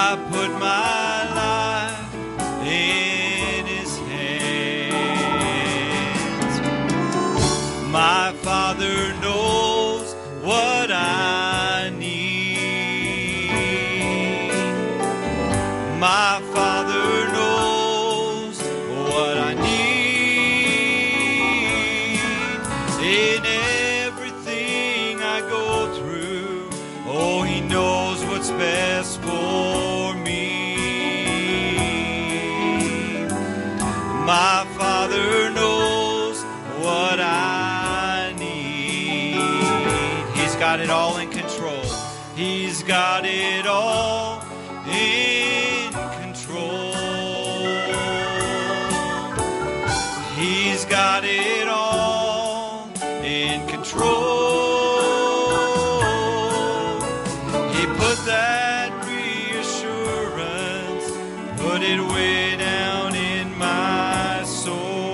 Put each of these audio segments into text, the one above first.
I put my life in His hands. My Father knows what I need. My Father knows what I need. In everything I go through, oh, He knows what's best for me. My Father knows what I need. He's got it all in control. He's got it all in control. He's got it all in control. He put that reassurance, put it way down in my soul.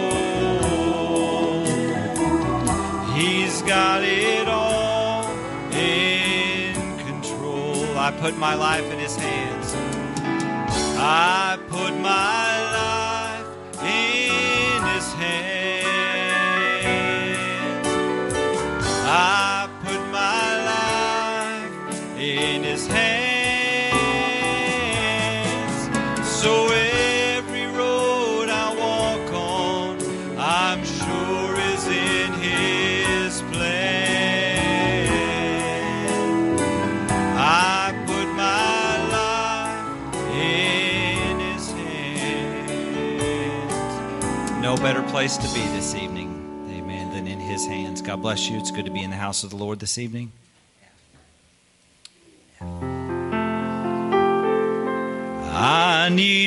He's got it all in control. I put my life in His hands. I put my life in His hands. I put my life in His hands. So every road I walk on, I'm sure is in His plan. I put my life in His hands. No better place to be this evening, amen, than in His hands. God bless you. It's good to be in the house of the Lord this evening. I need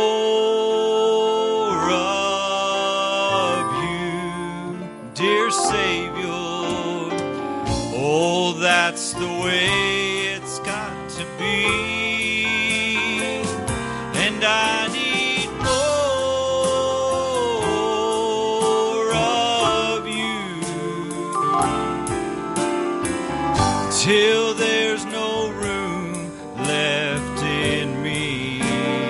more of You, dear Savior. Oh, that's the way it's got to be. And I need more of You till there's no room left in me.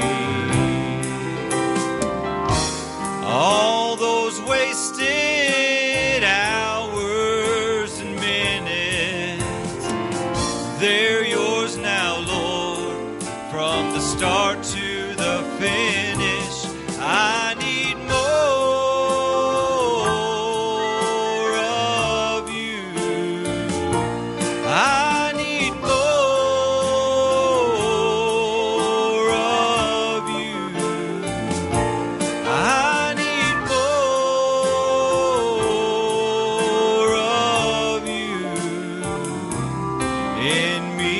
All those wasted hours and minutes, they're Yours now, Lord, from the start to the finish. I need more of You. I need more of You. I need more of You in me.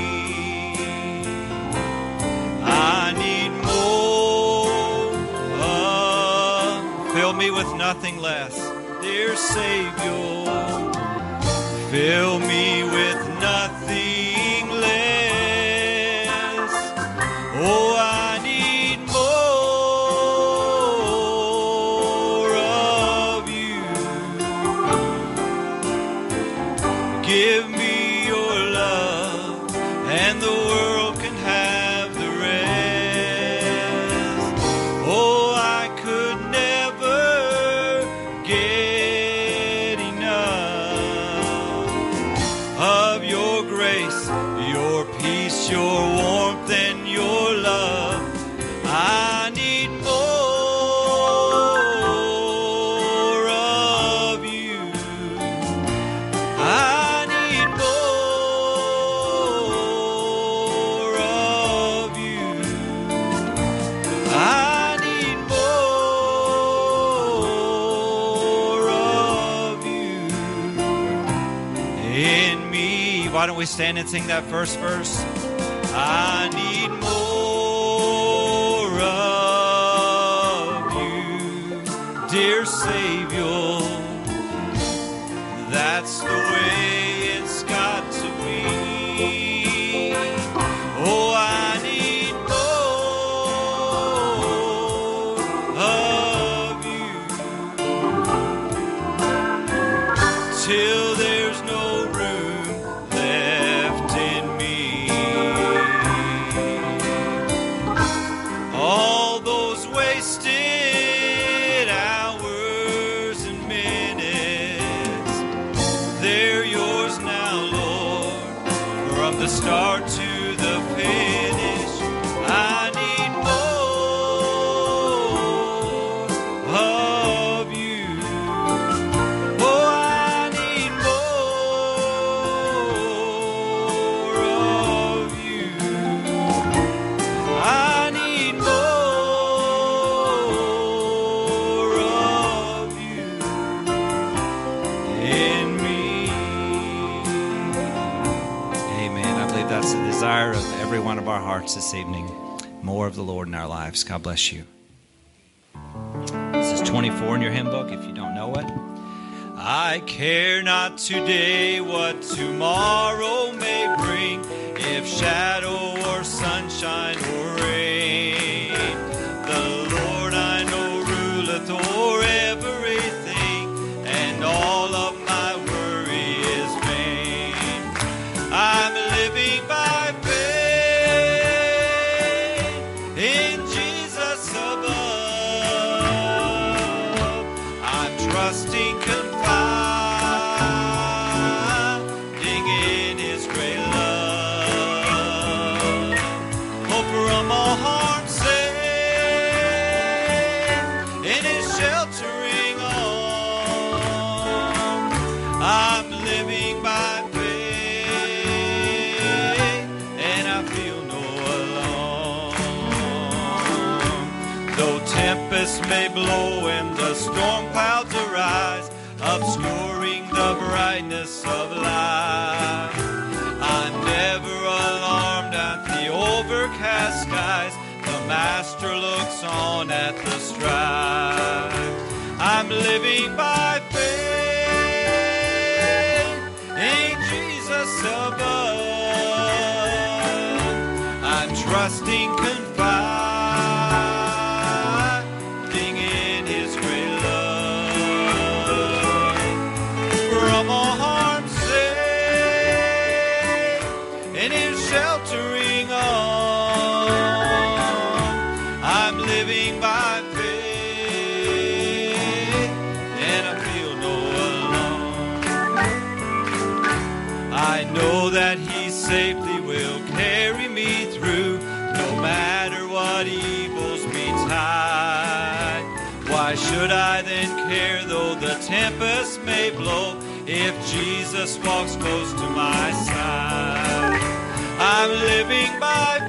I need more of, fill me with nothing less, dear Savior. Fill me with nothing less. Oh, I need more of You. Give me Your love, and the world can have the rest. Oh, I could never get enough of Your grace, Your peace, Your warmth, and Your love. I need more of You. I need more of You. I need more of You in me. Why don't we stand and sing that first verse? I need more of You, dear Savior. That's the way it's got to be. Oh, I need more of You till there's no room left in me. It's the desire of every one of our hearts this evening. More of the Lord in our lives. God bless you. This is 24 in your hymn book if you don't know it. I care not today what tomorrow may bring, if shadow or sunshine or rain. The Lord I know ruleth o'er everything, and all of my worry is vain. I'm living by faith in Jesus above. I'm trusting, confiding in His great love. Hope from all harm safe in His sheltering arm. I'm living by faith, and I feel no alarm. Though tempests may blow and the storm clouds arise, obscuring the brightness of light, I'm never alarmed at the overcast skies. The Master looks on at the strife. I'm living by faith in Jesus above. I'm trusting, confiding in His great love. From all harm safe in His sheltering arm. I'm living by faith, and I feel no alarm. I know that He safely will carry me through, no matter what evils betide. Why should I then care though the tempest may blow, if Jesus walks close to my side? I'm living by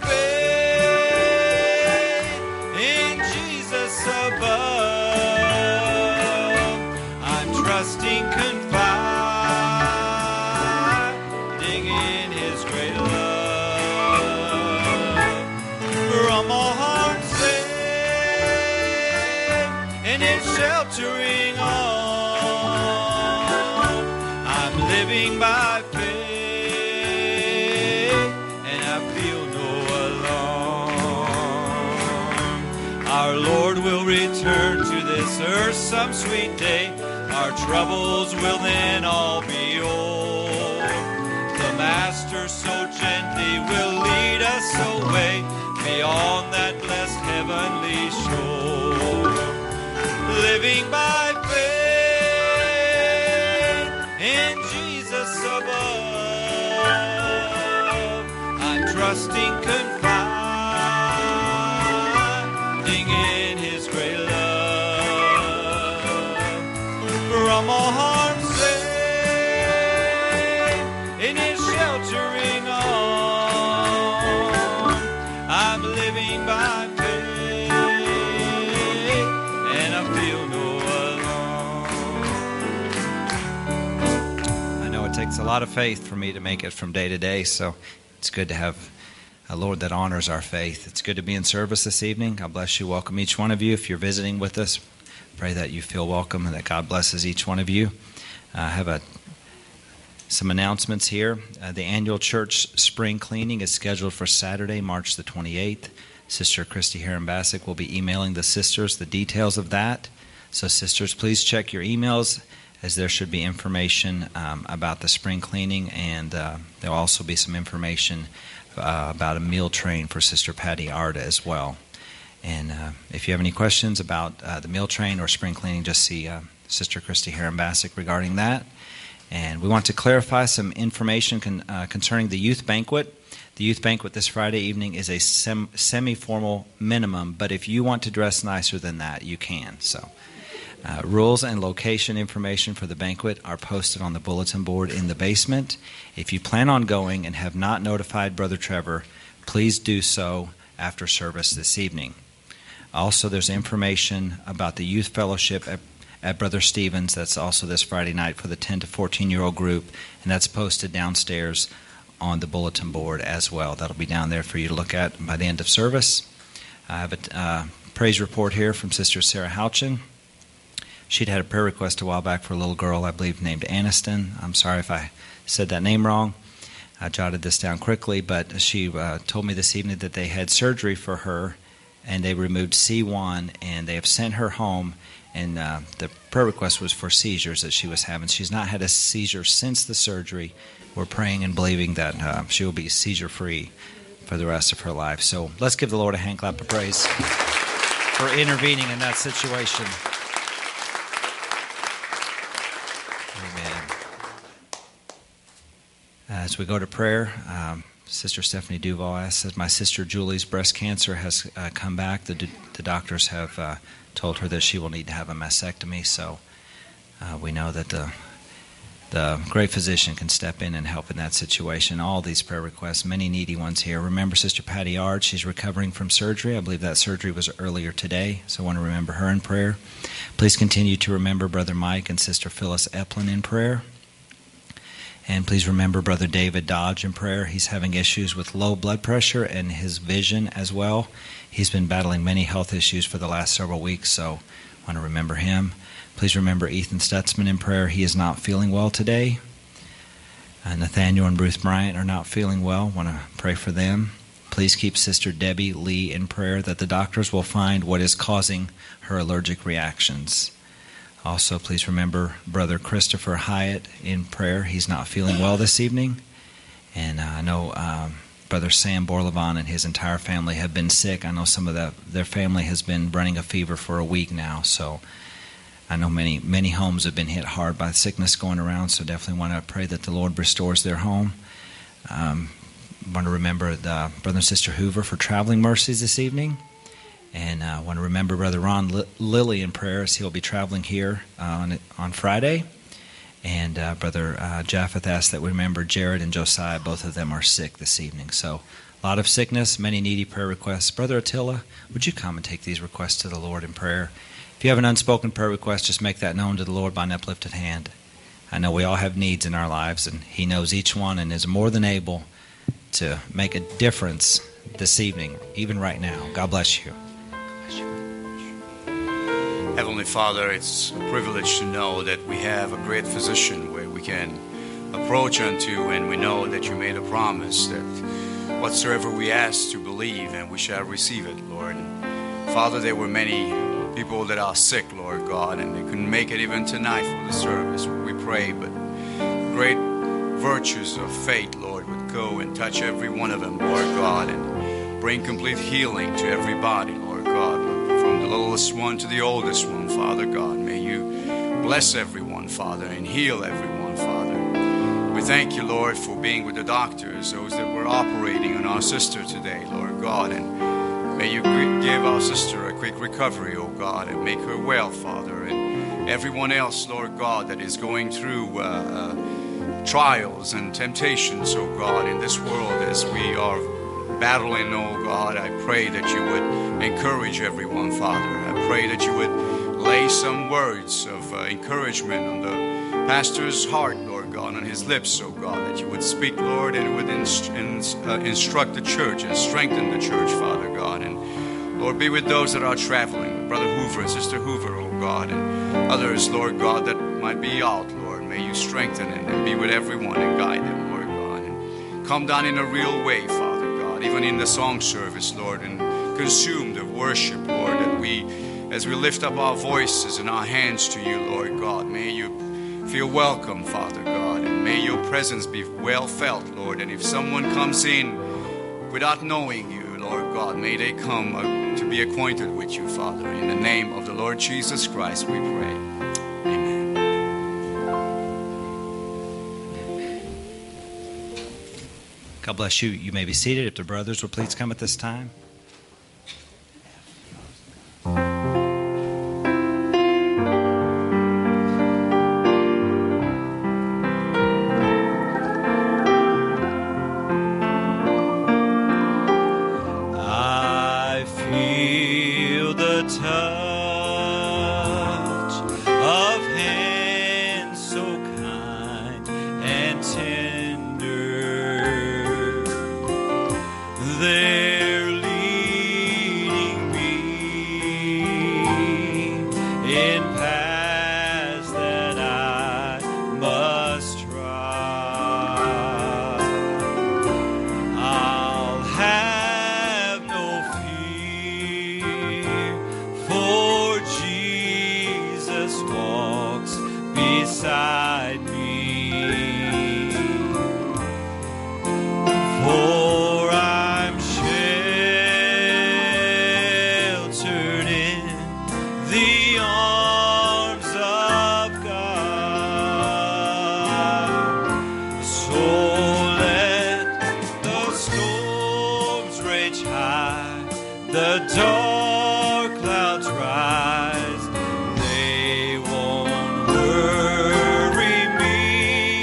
faith in Jesus above. I'm trusting, confiding in His great love. From all harm safe in His sheltering arm. I'm living by faith, and I feel no alarm. Our Lord will return to this earth some sweet day. Our troubles will then all be o'er. The Master so gently will lead us away beyond that blessed heavenly shore. Living by faith in Jesus above. I'm trusting, confiding in His great love. From all harm safe in His sheltering arm. I'm living by faith, and I feel no alarm. I know it takes a lot of faith for me to make it from day to day, so it's good to have a Lord that honors our faith. It's good to be in service this evening. God bless you. Welcome each one of you. If you're visiting with us, pray that you feel welcome and that God blesses each one of you. I have some announcements here. The annual church spring cleaning is scheduled for Saturday, March the 28th. Sister Christy Heron-Bassick will be emailing the sisters the details of that. So sisters, please check your emails, as there should be information about the spring cleaning, and there will also be some information about a meal train for Sister Patty Arda as well. And if you have any questions about the meal train or spring cleaning, just see Sister Christy Heron-Bassick regarding that. And we want to clarify some information concerning the youth banquet. The youth banquet this Friday evening is a semi-formal minimum, but if you want to dress nicer than that, you can. So, rules and location information for the banquet are posted on the bulletin board in the basement. If you plan on going and have not notified Brother Trevor, please do so after service this evening. Also, there's information about the youth fellowship at Brother Stevens. That's also this Friday night for the 10 to 14-year-old group, and that's posted downstairs on the bulletin board as well. That'll be down there for you to look at by the end of service. I have a praise report here from Sister Sarah Houchin. She'd had a prayer request a while back for a little girl, I believe, named Aniston. I'm sorry if I said that name wrong. I jotted this down quickly, but she told me this evening that they had surgery for her, and they removed C1, and they have sent her home, and the prayer request was for seizures that she was having. She's not had a seizure since the surgery. We're praying and believing that she will be seizure-free for the rest of her life. So let's give the Lord a hand clap of praise for intervening in that situation. Amen. As we go to prayer, Sister Stephanie Duval asks that my sister Julie's breast cancer has come back. The doctors have told her that she will need to have a mastectomy, so we know that the great physician can step in and help in that situation. All these prayer requests, many needy ones here. Remember Sister Patty Ard, she's recovering from surgery. I believe that surgery was earlier today, so I want to remember her in prayer. Please continue to remember Brother Mike and Sister Phyllis Eplin in prayer. And please remember Brother David Dodge in prayer. He's having issues with low blood pressure and his vision as well. He's been battling many health issues for the last several weeks, so I want to remember him. Please remember Ethan Stutzman in prayer. He is not feeling well today. Nathaniel and Ruth Bryant are not feeling well. I want to pray for them. Please keep Sister Debbie Lee in prayer that the doctors will find what is causing her allergic reactions. Also, please remember Brother Christopher Hyatt in prayer. He's not feeling well this evening. And I know Brother Sam Borlevon and his entire family have been sick. I know some of their family has been running a fever for a week now. So I know many homes have been hit hard by sickness going around. So definitely want to pray that the Lord restores their home. Want to remember the Brother and Sister Hoover for traveling mercies this evening. And I want to remember Brother Ron Lilly in prayer as he'll be traveling here on Friday. And Brother Japheth asked that we remember Jared and Josiah. Both of them are sick this evening. So a lot of sickness, many needy prayer requests. Brother Attila, would you come and take these requests to the Lord in prayer? If you have an unspoken prayer request, just make that known to the Lord by an uplifted hand. I know we all have needs in our lives, and He knows each one and is more than able to make a difference this evening, even right now. God bless you. Heavenly Father, it's a privilege to know that we have a great physician where we can approach unto, and we know that you made a promise that whatsoever we ask to believe, and we shall receive it, Lord. Father, there were many people that are sick, Lord God, and they couldn't make it even tonight for the service. We pray, but great virtues of faith, Lord, would go and touch every one of them, Lord God, and bring complete healing to everybody, Lord God. From the littlest one to the oldest one, Father God. May you bless everyone, Father, and heal everyone, Father. We thank you, Lord, for being with the doctors, those that were operating on our sister today, Lord God. And may you give our sister a quick recovery, oh God, and make her well, Father. And everyone else, Lord God, that is going through trials and temptations, oh God, in this world as we are battling, oh God, I pray that you would encourage everyone, Father. I pray that you would lay some words of encouragement on the pastor's heart, Lord God, on his lips, oh God, that you would speak, Lord, and would instruct the church and strengthen the church, Father God. And Lord, be with those that are traveling, with Brother Hoover and Sister Hoover, oh God, and others, Lord God, that might be out, Lord. May you strengthen and be with everyone and guide them, Lord God. And come down in a real way, Father. Even in the song service, Lord, and consume the worship, Lord, that as we lift up our voices and our hands to you, Lord God, may you feel welcome, Father God, and may your presence be well felt, Lord. And if someone comes in without knowing you, Lord God, may they come to be acquainted with you, Father. In the name of the Lord Jesus Christ, we pray. Amen. God bless you. You may be seated. If the brothers will please come at this time. I feel the touch of hands so kind and tender. reach high, the dark clouds rise, they won't worry me,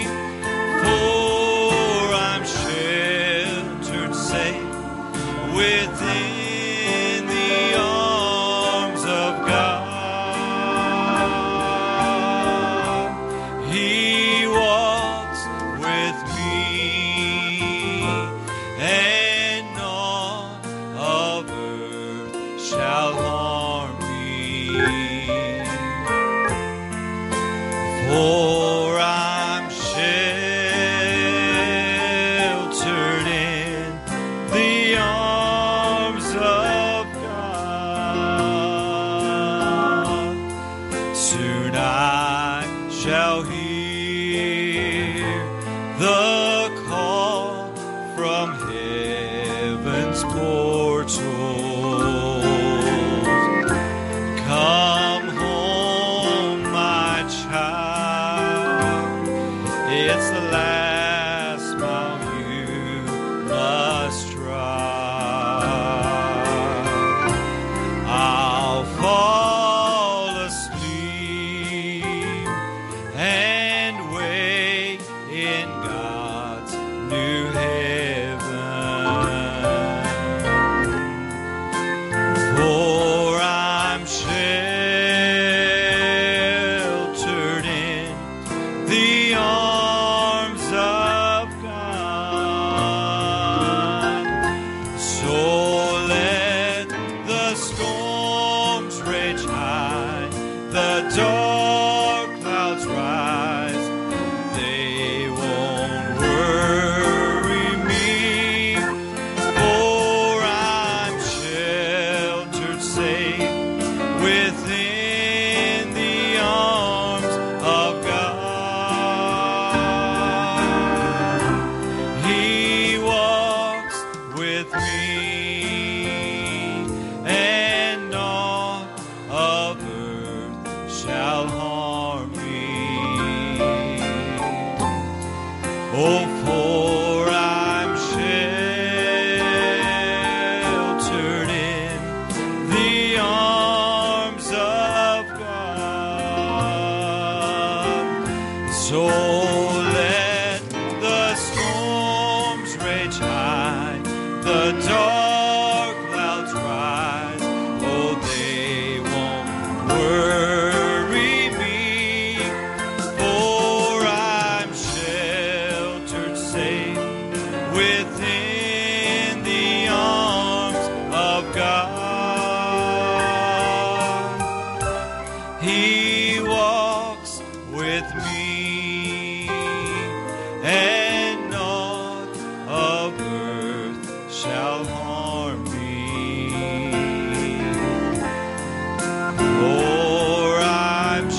for I'm sheltered safe within the arms of God. He walks with me, and none of earth shall harm me. For I'm sheltered in the arms of God. Soon I shall hear the call from heaven's portals. Come home, my child. It's the last mile you must try. I'll fall asleep and wake in God's new heaven. For I'm sheltered in the arms of God. So let the storms rage high, the dark clouds rise, they won't worry me, for I'm sheltered safe within the arms of God. He walks with me, and naught of earth shall harm me. Oh, for I'm sheltered in the arms of God. So let the storms rage high, the dark clouds rise, oh, they won't worry me, for I'm sheltered safe within the arms of God. He walks with me, and naught of earth shall harm me. For I'm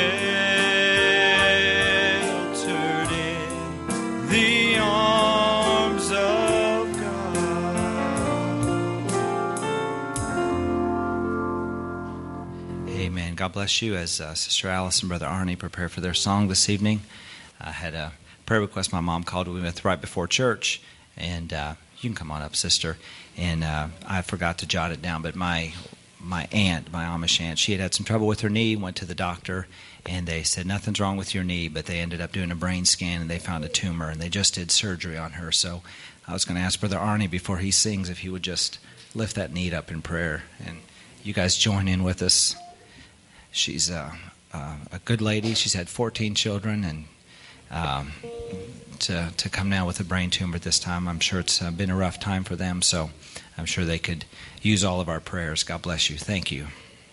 sheltered in the arms of God. Amen. God bless you as Sister Alice and Brother Arnie prepare for their song this evening. I had a prayer request my mom called me with right before church, and you can come on up, sister. And I forgot to jot it down, but my aunt, my Amish aunt, she had some trouble with her knee, went to the doctor, and they said nothing's wrong with your knee, but they ended up doing a brain scan, and they found a tumor, and they just did surgery on her. So I was going to ask Brother Arnie before he sings if he would just lift that need up in prayer, and you guys join in with us. She's a good lady. She's had 14 children, and to come now with a brain tumor this time, I'm sure it's been a rough time for them, so I'm sure they could use all of our prayers. God bless you. Thank you.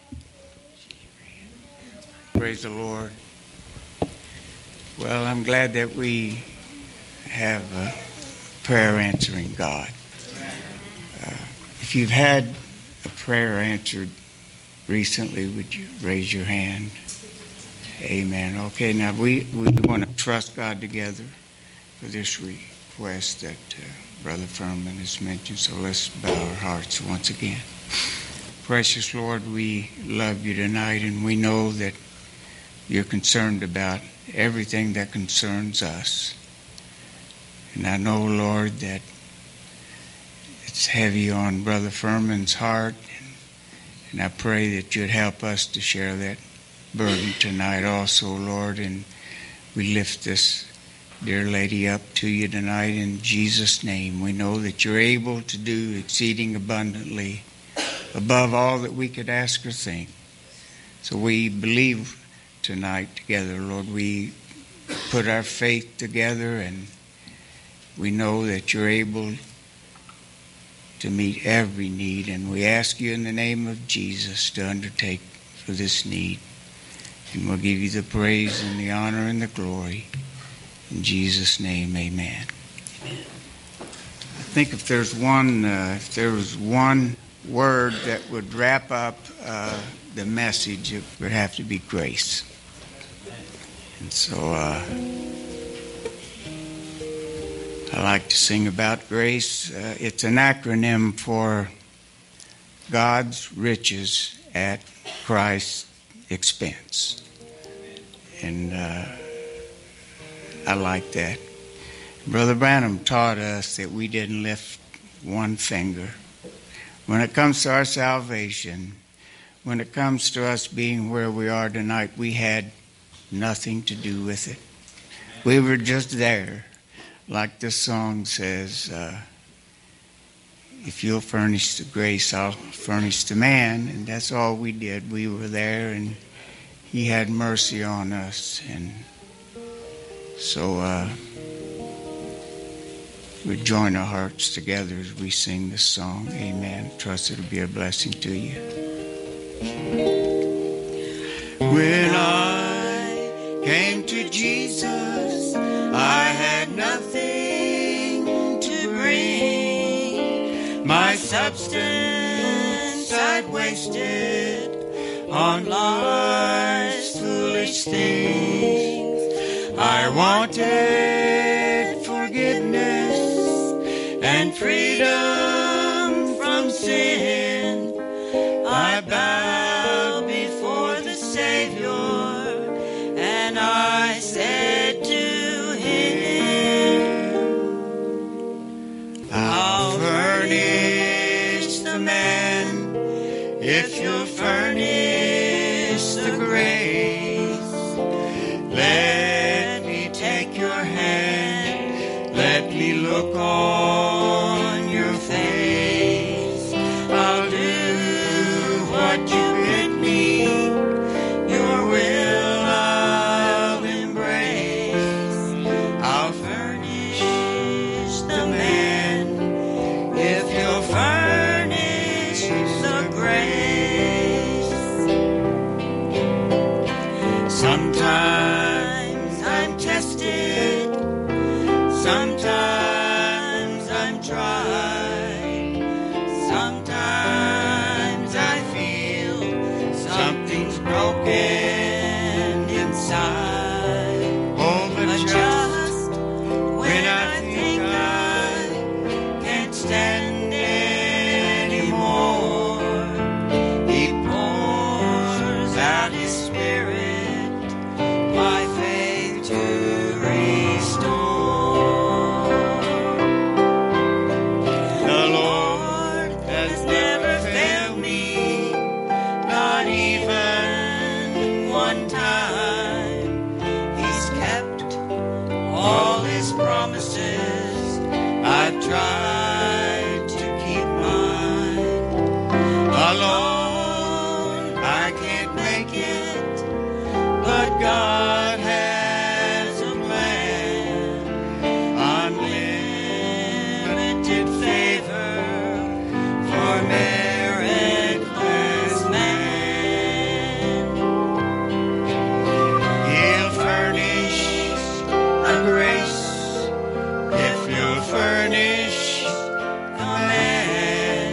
Praise the Lord. Well, I'm glad that we have a prayer answering God. If you've had a prayer answered recently, would you raise your hand? Amen. Okay, now we want to trust God together for this request that Brother Furman has mentioned. So let's bow our hearts once again. Precious Lord, we love you tonight, and we know that you're concerned about everything that concerns us. And I know, Lord, that it's heavy on Brother Furman's heart, and I pray that you'd help us to share that burden tonight also, Lord. And we lift this dear lady up to you tonight in Jesus' name. We know that you're able to do exceeding abundantly above all that we could ask or think. So we believe tonight together, Lord. We put our faith together, and we know that you're able to meet every need. And we ask you in the name of Jesus to undertake for this need. And we'll give you the praise and the honor and the glory. In Jesus' name, amen. I think if there was one word that would wrap up the message, it would have to be grace. And so I like to sing about grace. It's an acronym for God's riches at Christ's expense. And I like that. Brother Branham taught us that we didn't lift one finger. When it comes to our salvation, when it comes to us being where we are tonight, we had nothing to do with it. We were just there. Like this song says, if you'll furnish the grace, I'll furnish the man. And that's all we did. We were there, and he had mercy on us. And so we join our hearts together as we sing this song. Amen. Trust it'll be a blessing to you. When I came to Jesus, I had nothing to bring. My substance I'd wasted on life's foolish things. I wanted forgiveness and freedom from sin. I bowed before the Savior, and I said to him, I'll furnish the man if you'll furnish the grace. Let me take your hand, let me look on your face. I'll do what you bid me, your will I'll embrace. I'll furnish the man if you'll furnish the grace. Sometimes I'm tested, sometimes I'm tried, sometimes I feel something's broken inside. Oh, but just when I think I can't stand anymore, he pours out his Spirit, my faith to restore. The Lord has never failed me, not even one time. He's kept all his promises. I've tried to keep mine. Alone I can't make it, but God has a plan. Unlimited favor for meritless man. He'll furnish the grace if you'll furnish the man.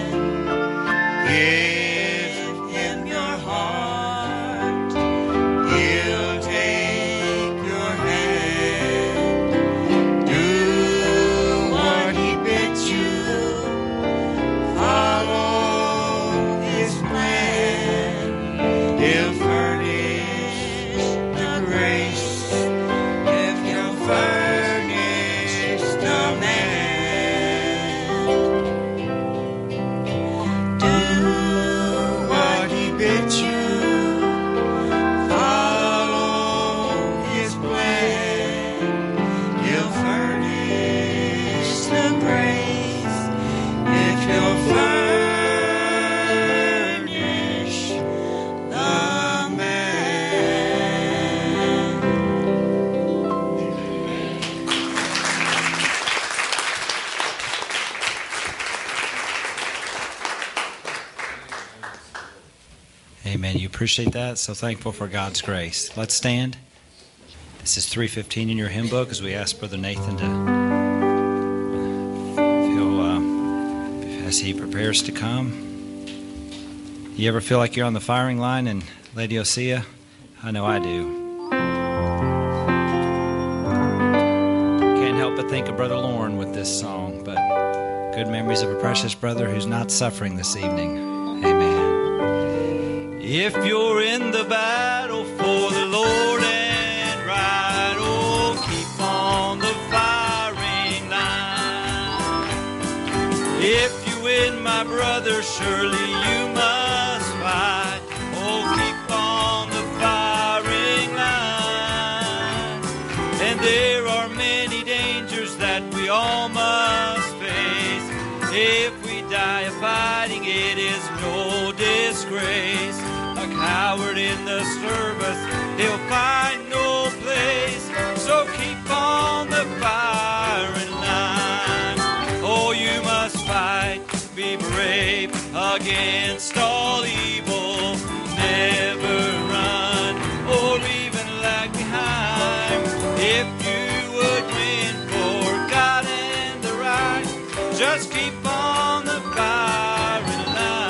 Give him your heart, he'll take your hand. Do what he bids you, follow his plan. He'll furnish the grace if you'll furnish the man. Amen. You appreciate that? So thankful for God's grace. Let's stand. This is 315 in your hymn book as we ask Brother Nathan to as he prepares to come. You ever feel like you're on the firing line in Laodicea? I know I do. Can't help but think of Brother Lauren with this song, but good memories of a precious brother who's not suffering this evening. Amen. If you're in the battle for the Lord and right, oh, keep on the firing line. If win, my brother, surely you must fight. Oh, keep on the firing line. And there are many dangers that we all must face. If we die fighting, it is no disgrace. A coward in the service, he'll find no place. So keep on the firing line. Oh, you must fight. Be brave against all evil. Never run or even lag behind. If you would win for God and the right, just keep on the firing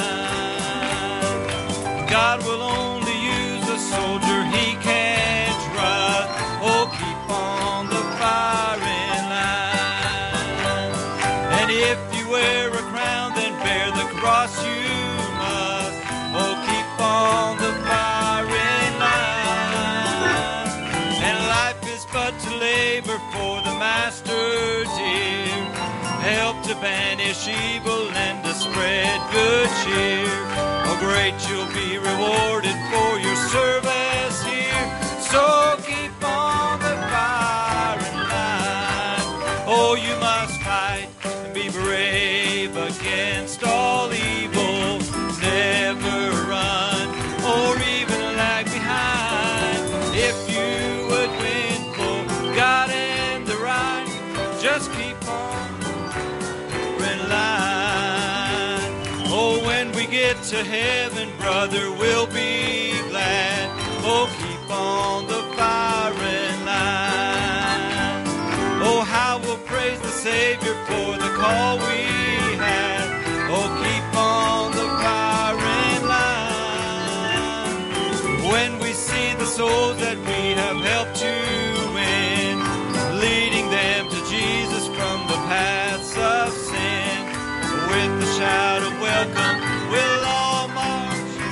line. God will only use a soldier he can trust. Oh, keep on the firing line. And if you wear a crown, then bear the cross you must. Oh, keep on the firing line. And life is but to labor for the Master dear. Help to banish evil and to spread good cheer. Oh, great you'll be rewarded for your service here. So keep on the firing line. Oh, you must fight and be brave against all evil. Never run or even lag behind. If you would win for God and the right, just keep on in line. Oh, when we get to heaven, brother, we'll be glad. Oh, keep on the firing line. Oh, how we'll praise the Savior for the call we had. Oh, keep on the firing line. When we see the souls that we have helped to win, leading them to Jesus from the paths of sin, with the shout of welcome, we'll all march.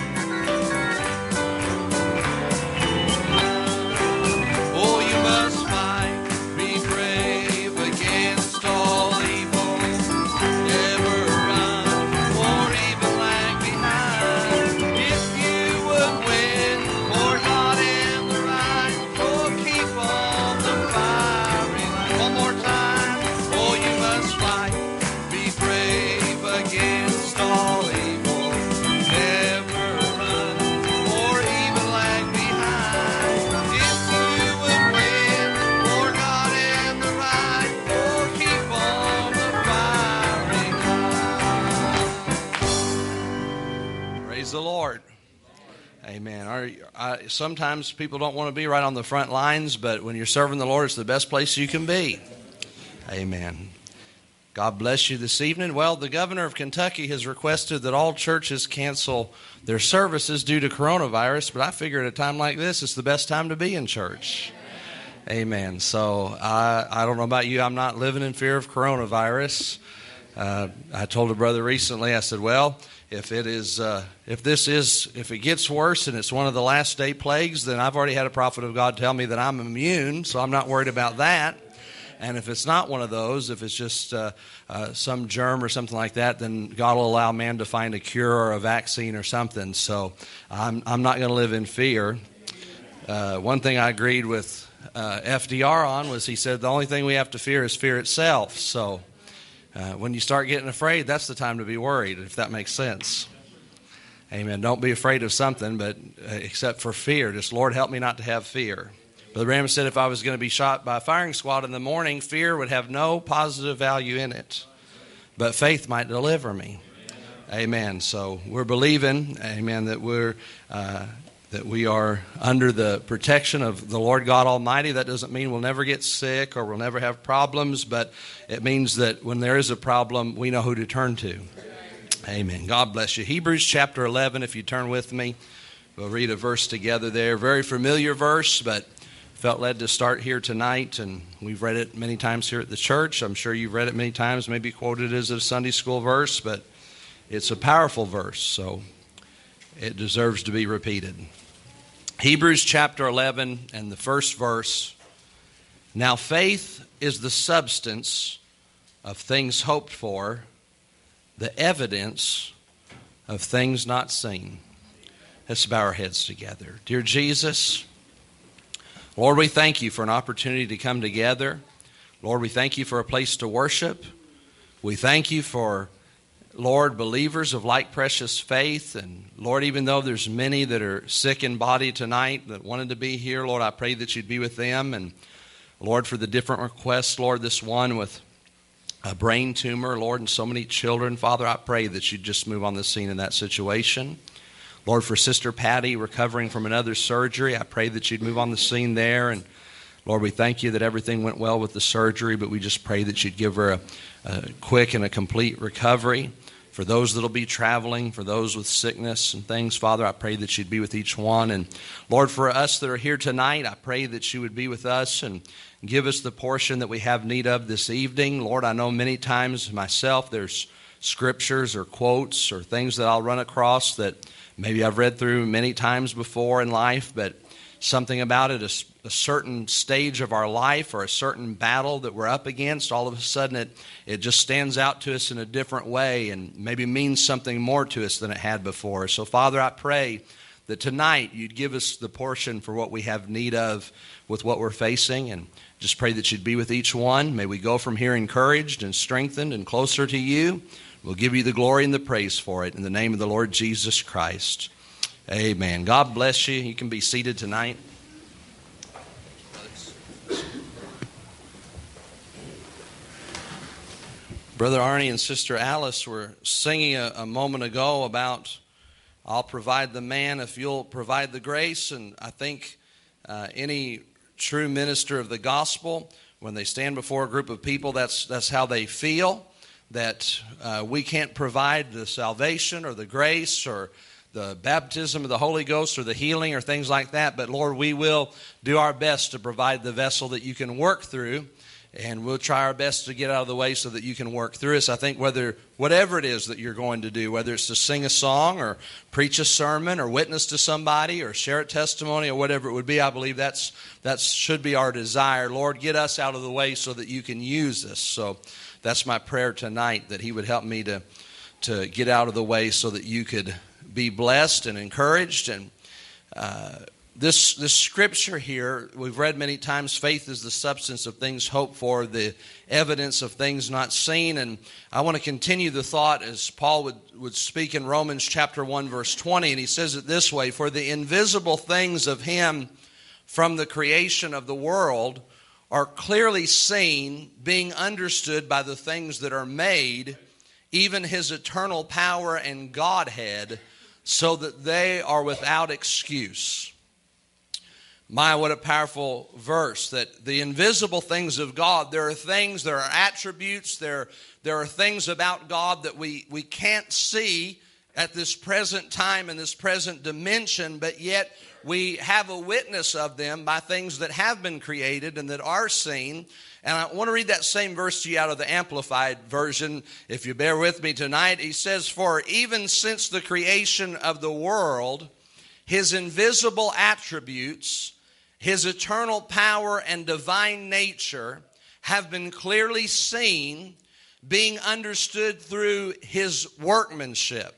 Oh, you must fight, be brave against all evil. Never run or even lag behind. If you would win for God and the right, oh, keep on the firing line. One more time. Oh, you must fight, be brave against all evil. Never run or even lag behind. If you would win for God and the right, oh, keep on the firing line. Praise the Lord. Amen. Sometimes people don't want to be right on the front lines, but when you're serving the Lord, it's the best place you can be. Amen. God bless you this evening. Well, the governor of Kentucky has requested that all churches cancel their services due to coronavirus, but I figure at a time like this, it's the best time to be in church. Amen. So I don't know about you. I'm not living in fear of coronavirus. I told a brother recently, I said, well, if it gets worse and it's one of the last day plagues, then I've already had a prophet of God tell me that I'm immune, so I'm not worried about that. And if it's not one of those, if it's just some germ or something like that, then God will allow man to find a cure or a vaccine or something. So I'm not going to live in fear. One thing I agreed with FDR on was he said the only thing we have to fear is fear itself. So when you start getting afraid, that's the time to be worried, if that makes sense. Amen. Don't be afraid of something, but except for fear. Just, Lord, help me not to have fear. Brother Branham said if I was going to be shot by a firing squad in the morning, fear would have no positive value in it, but faith might deliver me. Amen. So we're believing, amen, that we are under the protection of the Lord God Almighty. That doesn't mean we'll never get sick or we'll never have problems, but it means that when there is a problem, we know who to turn to. Amen. God bless you. Hebrews chapter 11, if you turn with me, we'll read a verse together there. Very familiar verse, but felt led to start here tonight, and we've read it many times here at the church. I'm sure you've read it many times, maybe quoted as a Sunday school verse, but it's a powerful verse, so it deserves to be repeated. Hebrews chapter 11 and the first verse. Now faith is the substance of things hoped for, the evidence of things not seen. Let's bow our heads together. Dear Jesus, Lord, we thank you for an opportunity to come together. Lord, we thank you for a place to worship. We thank you for, Lord, believers of like precious faith. And Lord, even though there's many that are sick in body tonight that wanted to be here, Lord, I pray that you'd be with them. And Lord, for the different requests, Lord, this one with a brain tumor, Lord, and so many children, Father, I pray that you'd just move on the scene in that situation. Lord, for Sister Patty recovering from another surgery, I pray that you'd move on the scene there. And Lord, we thank you that everything went well with the surgery, but we just pray that you'd give her a quick and a complete recovery. For those that'll be traveling, for those with sickness and things, Father, I pray that you'd be with each one. And Lord, for us that are here tonight, I pray that you would be with us and give us the portion that we have need of this evening. Lord, I know many times myself there's scriptures or quotes or things that I'll run across that maybe I've read through many times before in life, but something about it, a certain stage of our life or a certain battle that we're up against, all of a sudden it just stands out to us in a different way and maybe means something more to us than it had before. So, Father, I pray that tonight you'd give us the portion for what we have need of with what we're facing, and just pray that you'd be with each one. May we go from here encouraged and strengthened and closer to you. We'll give you the glory and the praise for it in the name of the Lord Jesus Christ. Amen. God bless you. You can be seated tonight. Brother Arnie and Sister Alice were singing a moment ago about I'll provide the man if you'll provide the grace. And I think any true minister of the gospel, when they stand before a group of people, that's how they feel, that we can't provide the salvation or the grace or the baptism of the Holy Ghost or the healing or things like that. But Lord, we will do our best to provide the vessel that you can work through. And we'll try our best to get out of the way so that you can work through us. I think whatever it is that you're going to do, whether it's to sing a song or preach a sermon or witness to somebody or share a testimony or whatever it would be, I believe that should be our desire. Lord, get us out of the way so that you can use us. So that's my prayer tonight, that he would help me to get out of the way so that you could be blessed and encouraged. And This scripture here, we've read many times, faith is the substance of things hoped for, the evidence of things not seen. And I want to continue the thought as Paul would speak in Romans chapter 1, verse 20. And he says it this way: for the invisible things of him from the creation of the world are clearly seen, being understood by the things that are made, even his eternal power and Godhead, so that they are without excuse. My, what a powerful verse, that the invisible things of God, there are attributes, there are things about God that we can't see at this present time in this present dimension, but yet we have a witness of them by things that have been created and that are seen. And I want to read that same verse to you out of the Amplified Version, if you bear with me tonight. He says, for even since the creation of the world, his invisible attributes, his eternal power and divine nature have been clearly seen, being understood through his workmanship.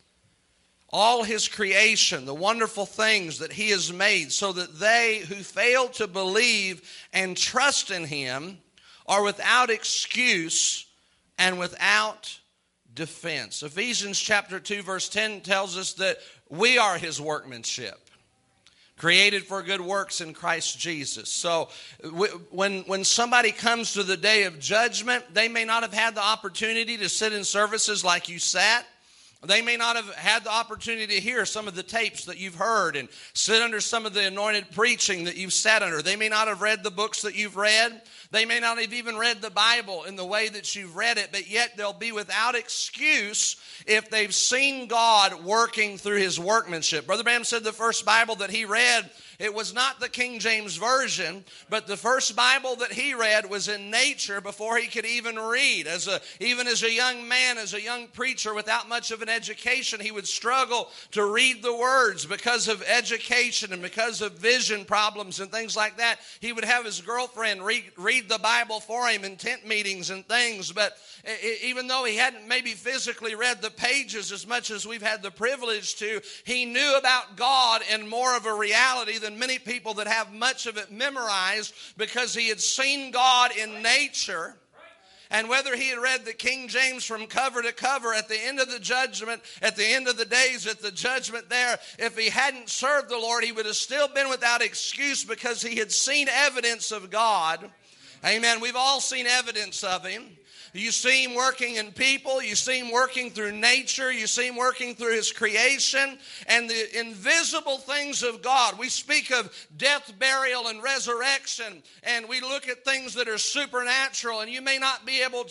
All his creation, the wonderful things that he has made, so that they who fail to believe and trust in him are without excuse and without defense. Ephesians chapter 2 verse 10 tells us that we are his workmanship, created for good works in Christ Jesus. So when somebody comes to the day of judgment, they may not have had the opportunity to sit in services like you sat, They may not have had the opportunity to hear some of the tapes that you've heard and sit under some of the anointed preaching that you've sat under. They may not have read the books that you've read. They may not have even read the Bible in the way that you've read it, but yet they'll be without excuse if they've seen God working through His workmanship. Brother Branham said the first Bible that he read, it was not the King James Version, but the first Bible that he read was in nature before he could even read. Even as a young man, as a young preacher without much of an education, he would struggle to read the words because of education and because of vision problems and things like that. He would have his girlfriend read the Bible for him in tent meetings and things, but even though he hadn't maybe physically read the pages as much as we've had the privilege to, he knew about God in more of a reality than many people that have much of it memorized, because he had seen God in nature. And whether he had read the King James from cover to cover, at the end of the judgment, at the end of the days, at the judgment there, if he hadn't served the Lord, he would have still been without excuse, because he had seen evidence of God. Amen. We've all seen evidence of Him. You see Him working in people. You see Him working through nature. You see Him working through His creation and the invisible things of God. We speak of death, burial, and resurrection, and we look at things that are supernatural, and you may not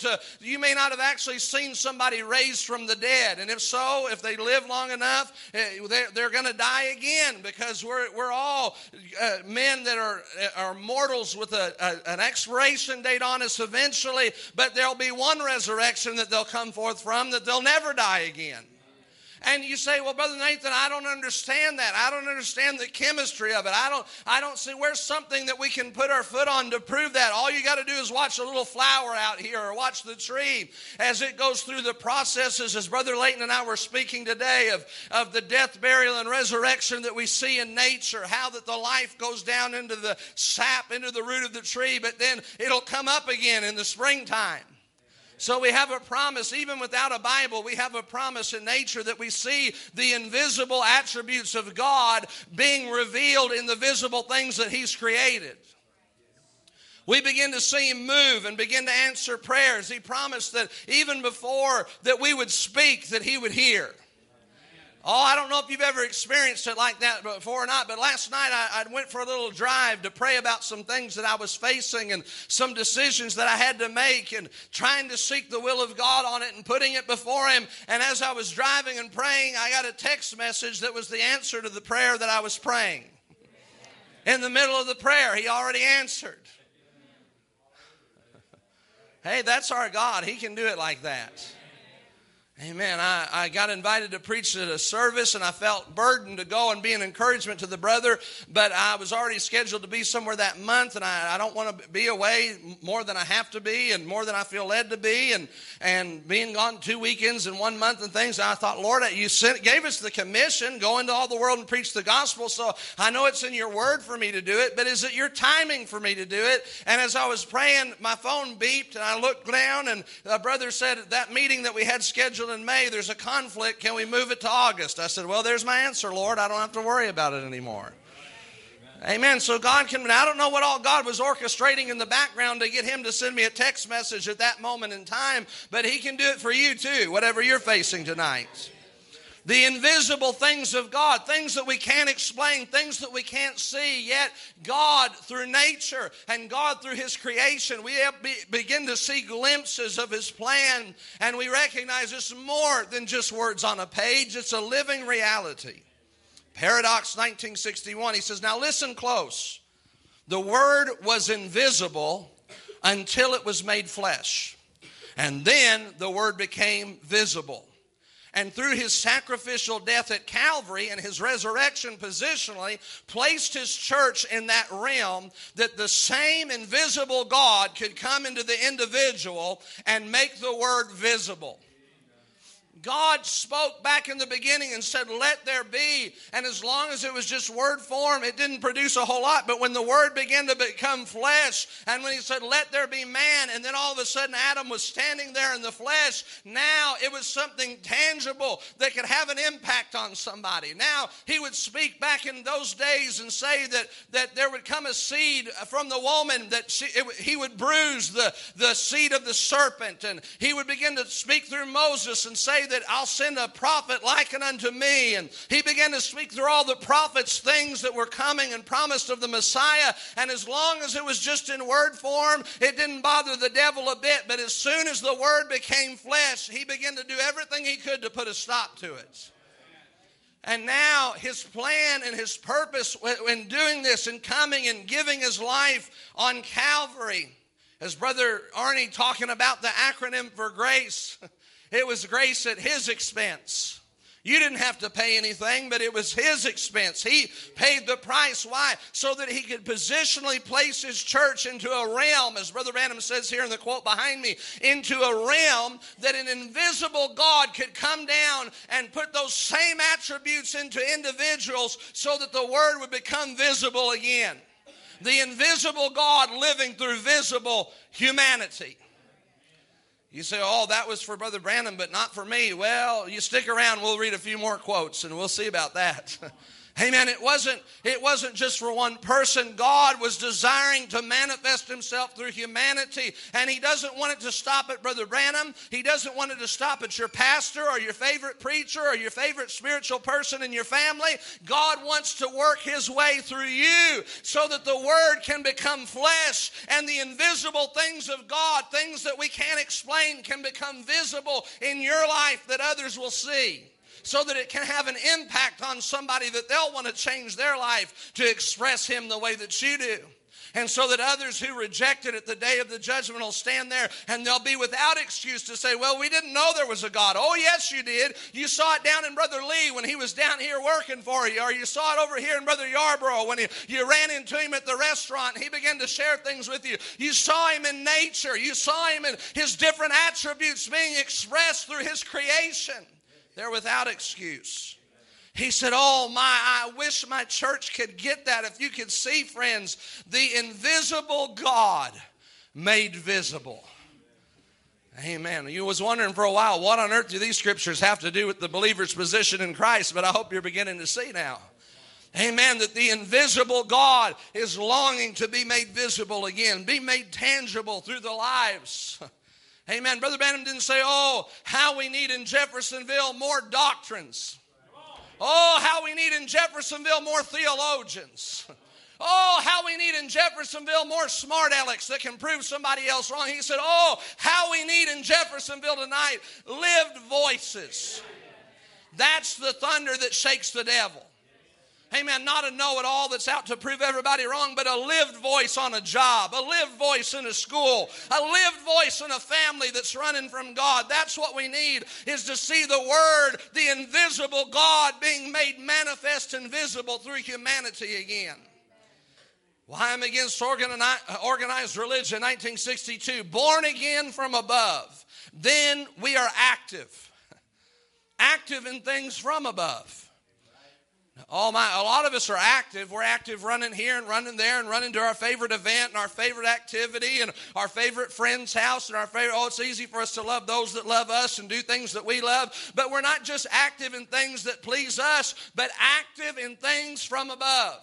have actually seen somebody raised from the dead. And if so, if they live long enough, they're going to die again, because we're all men that are mortals with an expiration date on us eventually, but there'll be one resurrection that they'll come forth from, that they'll never die again. And you say, well, Brother Nathan, I don't understand that. I don't understand the chemistry of it. I don't see where's something that we can put our foot on to prove that. All you got to do is watch a little flower out here, or watch the tree as it goes through the processes, as Brother Layton and I were speaking today of the death, burial, and resurrection that we see in nature, how that the life goes down into the sap, into the root of the tree, but then it'll come up again in the springtime. So we have a promise, even without a Bible, we have a promise in nature that we see the invisible attributes of God being revealed in the visible things that He's created. We begin to see Him move and begin to answer prayers. He promised that even before that we would speak, that He would hear. Oh, I don't know if you've ever experienced it like that before or not, but last night I went for a little drive to pray about some things that I was facing and some decisions that I had to make, and trying to seek the will of God on it and putting it before Him. And as I was driving and praying, I got a text message that was the answer to the prayer that I was praying. In the middle of the prayer, He already answered. Hey, that's our God. He can do it like that. Amen. I got invited to preach at a service, and I felt burdened to go and be an encouragement to the brother, but I was already scheduled to be somewhere that month, and I don't want to be away more than I have to be and more than I feel led to be, and being gone 2 weekends in 1 month and things. And I thought, Lord, you gave us the commission, go into all the world and preach the gospel, so I know it's in your word for me to do it, but is it your timing for me to do it? And as I was praying, my phone beeped, and I looked down, and the brother said, that meeting that we had scheduled in May, there's a conflict. Can we move it to August? I said, well, there's my answer, Lord. I don't have to worry about it anymore. Amen. So God can, I don't know what all God was orchestrating in the background to get Him to send me a text message at that moment in time, but He can do it for you too, whatever you're facing tonight. The invisible things of God, things that we can't explain, things that we can't see, yet God through nature and God through His creation, we begin to see glimpses of His plan, and we recognize it's more than just words on a page. It's a living reality. Paradox 1961, he says, now listen close. The Word was invisible until it was made flesh, and then the Word became visible. And through His sacrificial death at Calvary and His resurrection positionally placed His church in that realm that the same invisible God could come into the individual and make the Word visible. God spoke back in the beginning and said, let there be. And as long as it was just word form, it didn't produce a whole lot. But when the Word began to become flesh, and when He said, let there be man, and then all of a sudden Adam was standing there in the flesh, now it was something tangible that could have an impact on somebody. Now He would speak back in those days and say that there would come a seed from the woman, that He would bruise the seed of the serpent. And He would begin to speak through Moses and say that I'll send a prophet likened unto me. And he began to speak through all the prophets things that were coming and promised of the Messiah. And as long as it was just in word form, it didn't bother the devil a bit. But as soon as the word became flesh, he began to do everything he could to put a stop to it. And now his plan and his purpose in doing this and coming and giving his life on Calvary, as Brother Arnie talking about the acronym for grace, it was grace at his expense. You didn't have to pay anything, but it was his expense. He paid the price. Why? So that he could positionally place his church into a realm, as Brother Branham says here in the quote behind me, into a realm that an invisible God could come down and put those same attributes into individuals so that the Word would become visible again. The invisible God living through visible humanity. You say, oh, that was for Brother Branham, but not for me. Well, you stick around, we'll read a few more quotes, and we'll see about that. Amen. It wasn't just for one person. God was desiring to manifest himself through humanity, and he doesn't want it to stop at Brother Branham. He doesn't want it to stop at your pastor or your favorite preacher or your favorite spiritual person in your family. God wants to work his way through you so that the word can become flesh and the invisible things of God, things that we can't explain, can become visible in your life that others will see, so that it can have an impact on somebody that they'll want to change their life to express him the way that you do. And so that others who reject it at the day of the judgment will stand there and they'll be without excuse to say, well, we didn't know there was a God. Oh, yes, you did. You saw it down in Brother Lee when he was down here working for you. Or you saw it over here in Brother Yarborough when you ran into him at the restaurant and he began to share things with you. You saw him in nature. You saw him in his different attributes being expressed through his creation. They're without excuse. He said, oh my, I wish my church could get that. If you could see, friends, the invisible God made visible. Amen. You was wondering for a while, what on earth do these scriptures have to do with the believer's position in Christ? But I hope you're beginning to see now. Amen. That the invisible God is longing to be made visible again, be made tangible through the lives. Amen. Brother Branham didn't say, oh, how we need in Jeffersonville more doctrines. Oh, how we need in Jeffersonville more theologians. Oh, how we need in Jeffersonville more smart alecks that can prove somebody else wrong. He said, oh, how we need in Jeffersonville tonight lived voices. That's the thunder that shakes the devil. Amen. Not a know-it-all that's out to prove everybody wrong, but a lived voice on a job, a lived voice in a school, a lived voice in a family that's running from God. That's what we need, is to see the Word, the invisible God, being made manifest and visible through humanity again. Why I'm against organized religion, 1962. Born again from above. Then we are active. Active in things from above. Oh my, a lot of us are active. We're active running here and running there and running to our favorite event and our favorite activity and our favorite friend's house and our favorite, oh, it's easy for us to love those that love us and do things that we love. But we're not just active in things that please us, but active in things from above.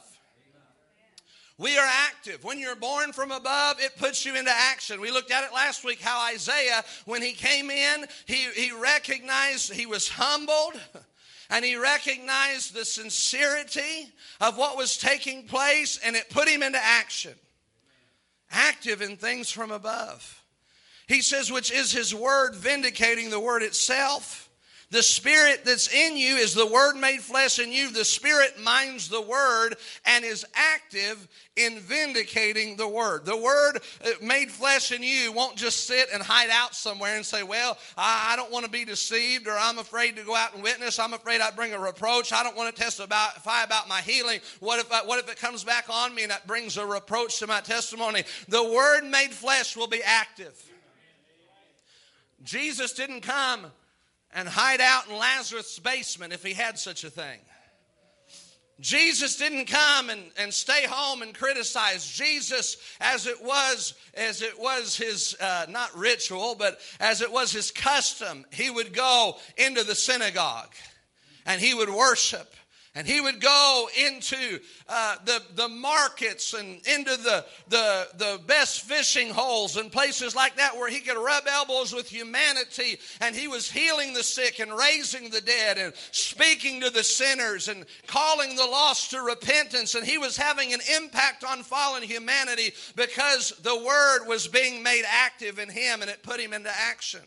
We are active. When you're born from above, it puts you into action. We looked at it last week, how Isaiah, when he came in, he recognized he was humbled. And he recognized the sincerity of what was taking place, and it put him into action. Active in things from above. He says, which is his word, vindicating the word itself. The Spirit that's in you is the Word made flesh in you. The Spirit minds the Word and is active in vindicating the Word. The Word made flesh in you won't just sit and hide out somewhere and say, well, I don't want to be deceived, or I'm afraid to go out and witness. I'm afraid I'd bring a reproach. I don't want to testify about my healing. What if it comes back on me and that brings a reproach to my testimony? The Word made flesh will be active. Jesus didn't come and hide out in Lazarus' basement if he had such a thing. Jesus didn't come and stay home and criticize. Jesus, as it was his, not ritual, but as it was his custom, he would go into the synagogue and he would worship And he would go into the markets and into the best fishing holes and places like that where he could rub elbows with humanity. And he was healing the sick and raising the dead and speaking to the sinners and calling the lost to repentance. And he was having an impact on fallen humanity because the word was being made active in him and it put him into action.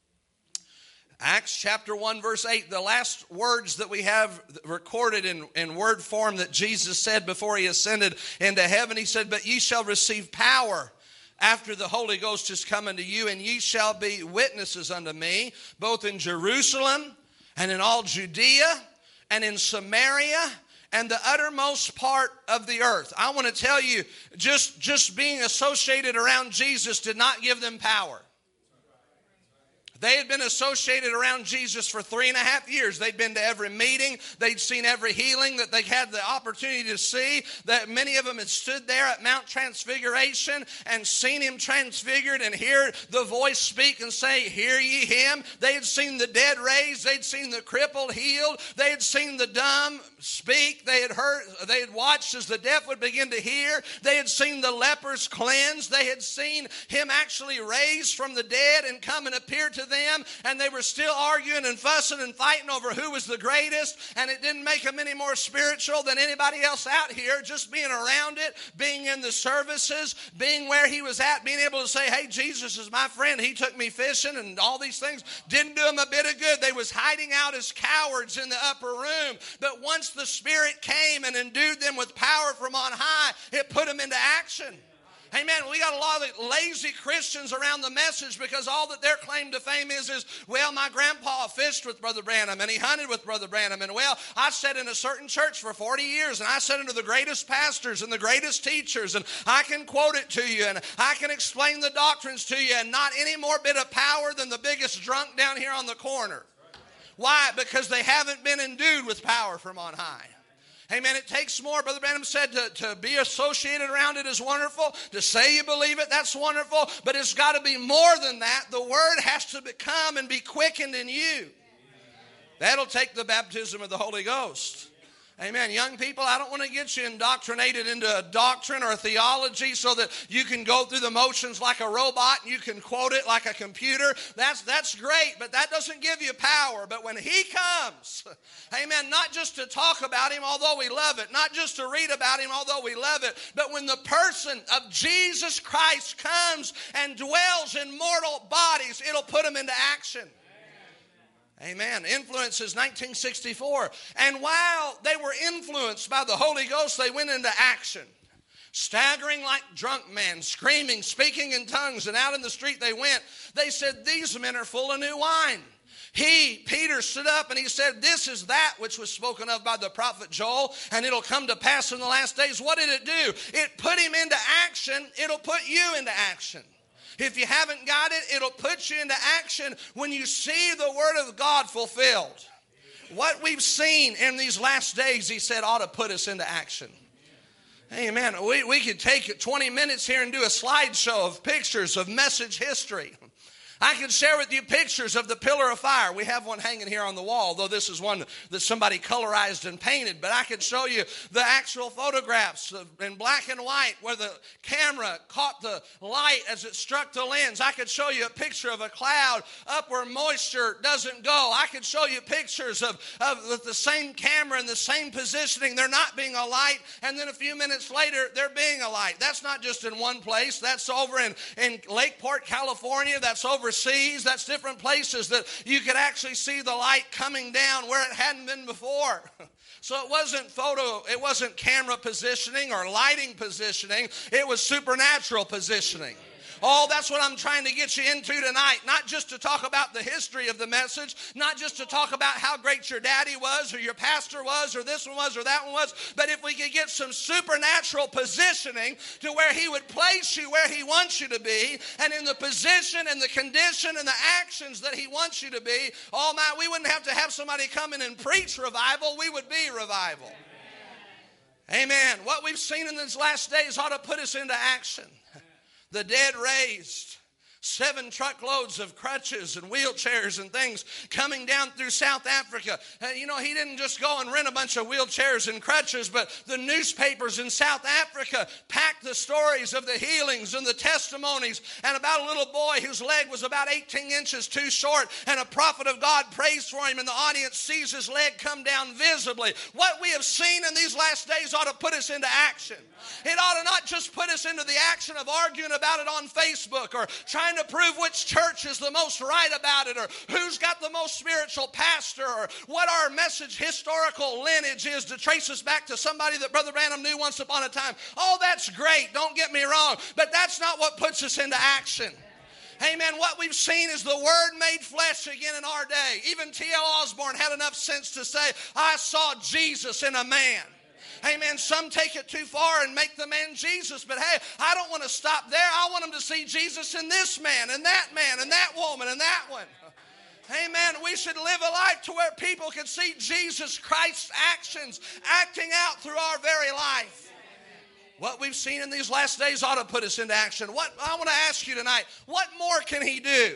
Acts chapter 1 verse 8, the last words that we have recorded in word form that Jesus said before he ascended into heaven. He said, "But ye shall receive power after the Holy Ghost is come unto you, and ye shall be witnesses unto me, both in Jerusalem and in all Judea and in Samaria and the uttermost part of the earth." I want to tell you, just being associated around Jesus did not give them power. They had been associated around Jesus for 3.5 years. They'd been to every meeting. They'd seen every healing that they had the opportunity to see. That many of them had stood there at Mount Transfiguration and seen him transfigured and hear the voice speak and say, "Hear ye him." They had seen the dead raised. They'd seen the crippled healed. They had seen the dumb speak. They had watched as the deaf would begin to hear. They had seen the lepers cleansed. They had seen him actually raised from the dead and come and appear to them, and they were still arguing and fussing and fighting over who was the greatest, and it didn't make them any more spiritual than anybody else out here. Just being around it, being in the services, being where he was at, being able to say, "Hey, Jesus is my friend, he took me fishing," and all these things didn't do them a bit of good. They was hiding out as cowards in the upper room. But once the Spirit came and endued them with power from on high, it put them into action. Amen. We got a lot of lazy Christians around the message because all that their claim to fame is, well, my grandpa fished with Brother Branham and he hunted with Brother Branham. And, well, I sat in a certain church for 40 years and I sat under the greatest pastors and the greatest teachers, and I can quote it to you and I can explain the doctrines to you, and not any more bit of power than the biggest drunk down here on the corner. Why? Because they haven't been endued with power from on high. Amen. It takes more. Brother Branham said to be associated around it is wonderful. To say you believe it, that's wonderful. But it's got to be more than that. The word has to become and be quickened in you. That'll take the baptism of the Holy Ghost. Amen. Young people, I don't want to get you indoctrinated into a doctrine or a theology so that you can go through the motions like a robot and you can quote it like a computer. That's great, but that doesn't give you power. But when he comes, amen, not just to talk about him, although we love it, not just to read about him, although we love it, but when the person of Jesus Christ comes and dwells in mortal bodies, it'll put them into action. Amen. Influence is 1964. And while they were influenced by the Holy Ghost, they went into action. Staggering like drunk men, screaming, speaking in tongues, and out in the street they went. They said, "These men are full of new wine." Peter stood up and he said, "This is that which was spoken of by the prophet Joel, and it'll come to pass in the last days." What did it do? It put him into action. It'll put you into action. If you haven't got it, it'll put you into action when you see the Word of God fulfilled. What we've seen in these last days, he said, ought to put us into action. Amen. We could take 20 minutes here and do a slideshow of pictures of message history. I can share with you pictures of the pillar of fire. We have one hanging here on the wall, though this is one that somebody colorized and painted. But I can show you the actual photographs in black and white where the camera caught the light as it struck the lens. I could show you a picture of a cloud up where moisture doesn't go. I could show you pictures of the same camera and the same positioning. They're not being a light, and then a few minutes later, they're being a light. That's not just in one place. That's over in Lakeport, California. That's overseas. That's different places that you could actually see the light coming down where it hadn't been before. So it wasn't camera positioning or lighting positioning. It was supernatural positioning. Oh, that's what I'm trying to get you into tonight. Not just to talk about the history of the message, not just to talk about how great your daddy was or your pastor was or this one was or that one was, but if we could get some supernatural positioning to where he would place you where he wants you to be, and in the position and the condition and the actions that he wants you to be, oh my, we wouldn't have to have somebody come in and preach revival. We would be revival. Amen. What we've seen in these last days ought to put us into action. The dead raised, 7 truckloads of crutches and wheelchairs and things coming down through South Africa. He didn't just go and rent a bunch of wheelchairs and crutches, but the newspapers in South Africa packed the stories of the healings and the testimonies, and about a little boy whose leg was about 18 inches too short, and a prophet of God prays for him, and the audience sees his leg come down visibly. What we have seen in these last days ought to put us into action. It ought to not just put us into the action of arguing about it on Facebook or trying to prove which church is the most right about it or who's got the most spiritual pastor or what our message historical lineage is to trace us back to somebody that Brother Branham knew once upon a time. Oh, that's great. Don't get me wrong. But that's not what puts us into action. Amen. What we've seen is the Word made flesh again in our day. Even T.L. Osborne had enough sense to say, I saw Jesus in a man. Amen. Some take it too far and make the man Jesus. But hey, I don't want to stop there. I want them to see Jesus in this man and that woman and that one. Amen. We should live a life to where people can see Jesus Christ's actions acting out through our very life. What we've seen in these last days ought to put us into action. What I want to ask you tonight, what more can He do?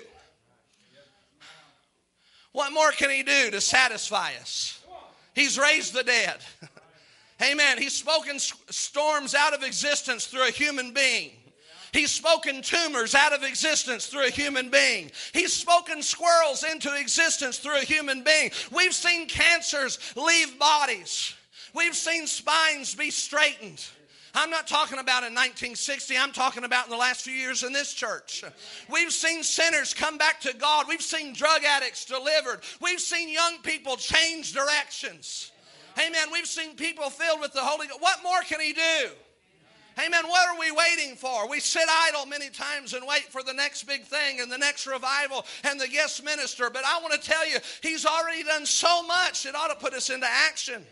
What more can He do to satisfy us? He's raised the dead. Amen. He's spoken storms out of existence through a human being. He's spoken tumors out of existence through a human being. He's spoken squirrels into existence through a human being. We've seen cancers leave bodies. We've seen spines be straightened. I'm not talking about in 1960. I'm talking about in the last few years in this church. We've seen sinners come back to God. We've seen drug addicts delivered. We've seen young people change directions. Amen. We've seen people filled with the Holy Ghost. What more can He do? Amen. What are we waiting for? We sit idle many times and wait for the next big thing and the next revival and the guest minister. But I want to tell you, He's already done so much, it ought to put us into action.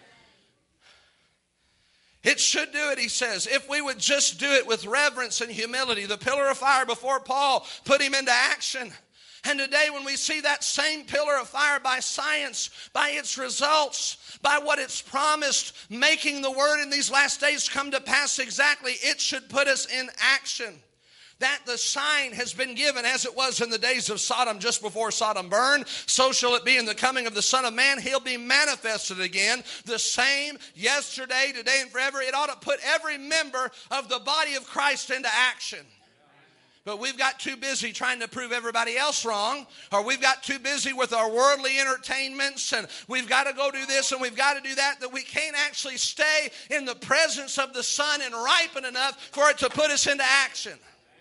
It should do it, he says, if we would just do it with reverence and humility. The pillar of fire before Paul put him into action. And today when we see that same pillar of fire by science, by its results, by what it's promised, making the word in these last days come to pass exactly, it should put us in action. That the sign has been given as it was in the days of Sodom just before Sodom burned. So shall it be in the coming of the Son of Man. He'll be manifested again. The same yesterday, today, and forever. It ought to put every member of the body of Christ into action. But we've got too busy trying to prove everybody else wrong, or we've got too busy with our worldly entertainments, and we've got to go do this and we've got to do that we can't actually stay in the presence of the Son and ripen enough for it to put us into action.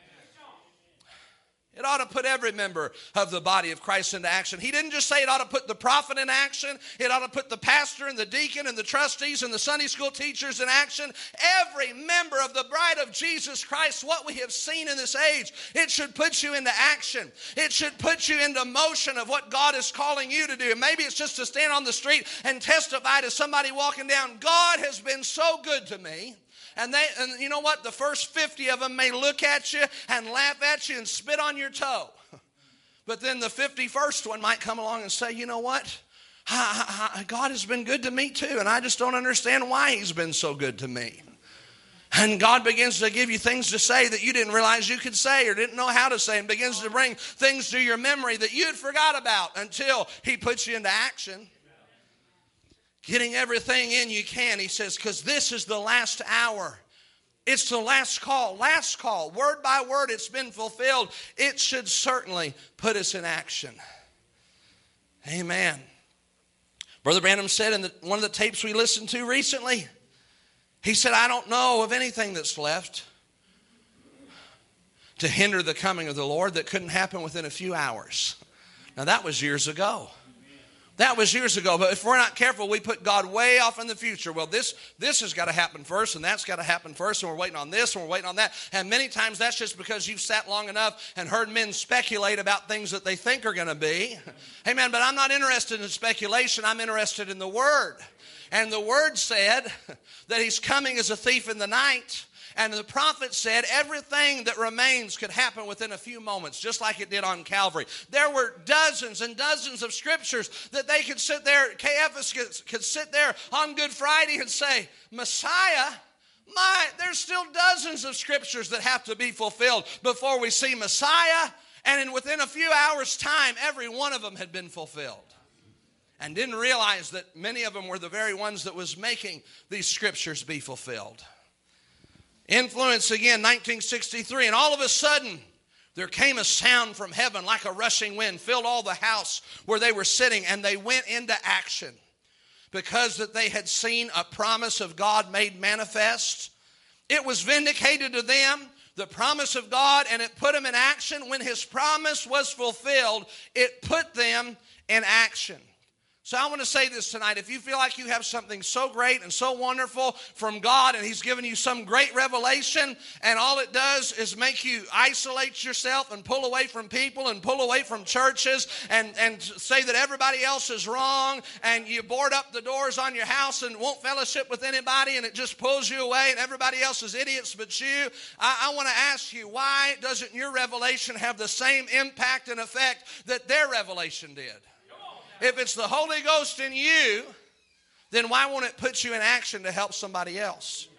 It ought to put every member of the body of Christ into action. He didn't just say it ought to put the prophet in action. It ought to put the pastor and the deacon and the trustees and the Sunday school teachers in action. Every member of the bride of Jesus Christ, what we have seen in this age, it should put you into action. It should put you into motion of what God is calling you to do. And maybe it's just to stand on the street and testify to somebody walking down, God has been so good to me. And you know what? The first 50 of them may look at you and laugh at you and spit on your toe. But then the 51st one might come along and say, you know what? God has been good to me too. And I just don't understand why He's been so good to me. And God begins to give you things to say that you didn't realize you could say or didn't know how to say. And begins to bring things to your memory that you'd forgot about until He puts you into action. Getting everything in you can, he says, because this is the last hour. It's the last call, word by word, it's been fulfilled. It should certainly put us in action. Amen. Brother Branham said in one of the tapes we listened to recently, he said, I don't know of anything that's left to hinder the coming of the Lord that couldn't happen within a few hours. Now that was years ago. That was years ago, but if we're not careful, we put God way off in the future. Well, this has got to happen first, and that's got to happen first, and we're waiting on this, and we're waiting on that. And many times that's just because you've sat long enough and heard men speculate about things that they think are going to be. Amen, but I'm not interested in speculation. I'm interested in the Word. And the Word said that He's coming as a thief in the night. And the prophet said everything that remains could happen within a few moments, just like it did on Calvary. There were dozens and dozens of scriptures that they could sit there, Caiaphas could sit there on Good Friday and say, Messiah There's still dozens of scriptures that have to be fulfilled before we see Messiah. And within a few hours' time, every one of them had been fulfilled. And didn't realize that many of them were the very ones that was making these scriptures be fulfilled. Influence again, 1963. And all of a sudden, there came a sound from heaven like a rushing wind, filled all the house where they were sitting, and they went into action. Because that they had seen a promise of God made manifest. It was vindicated to them, the promise of God, and it put them in action. When his promise was fulfilled, it put them in action. So I want to say this tonight. If you feel like you have something so great and so wonderful from God and he's given you some great revelation and all it does is make you isolate yourself and pull away from people and pull away from churches and say that everybody else is wrong and you board up the doors on your house and won't fellowship with anybody and it just pulls you away and everybody else is idiots but you, I want to ask you, why doesn't your revelation have the same impact and effect that their revelation did? If it's the Holy Ghost in you, then why won't it put you in action to help somebody else?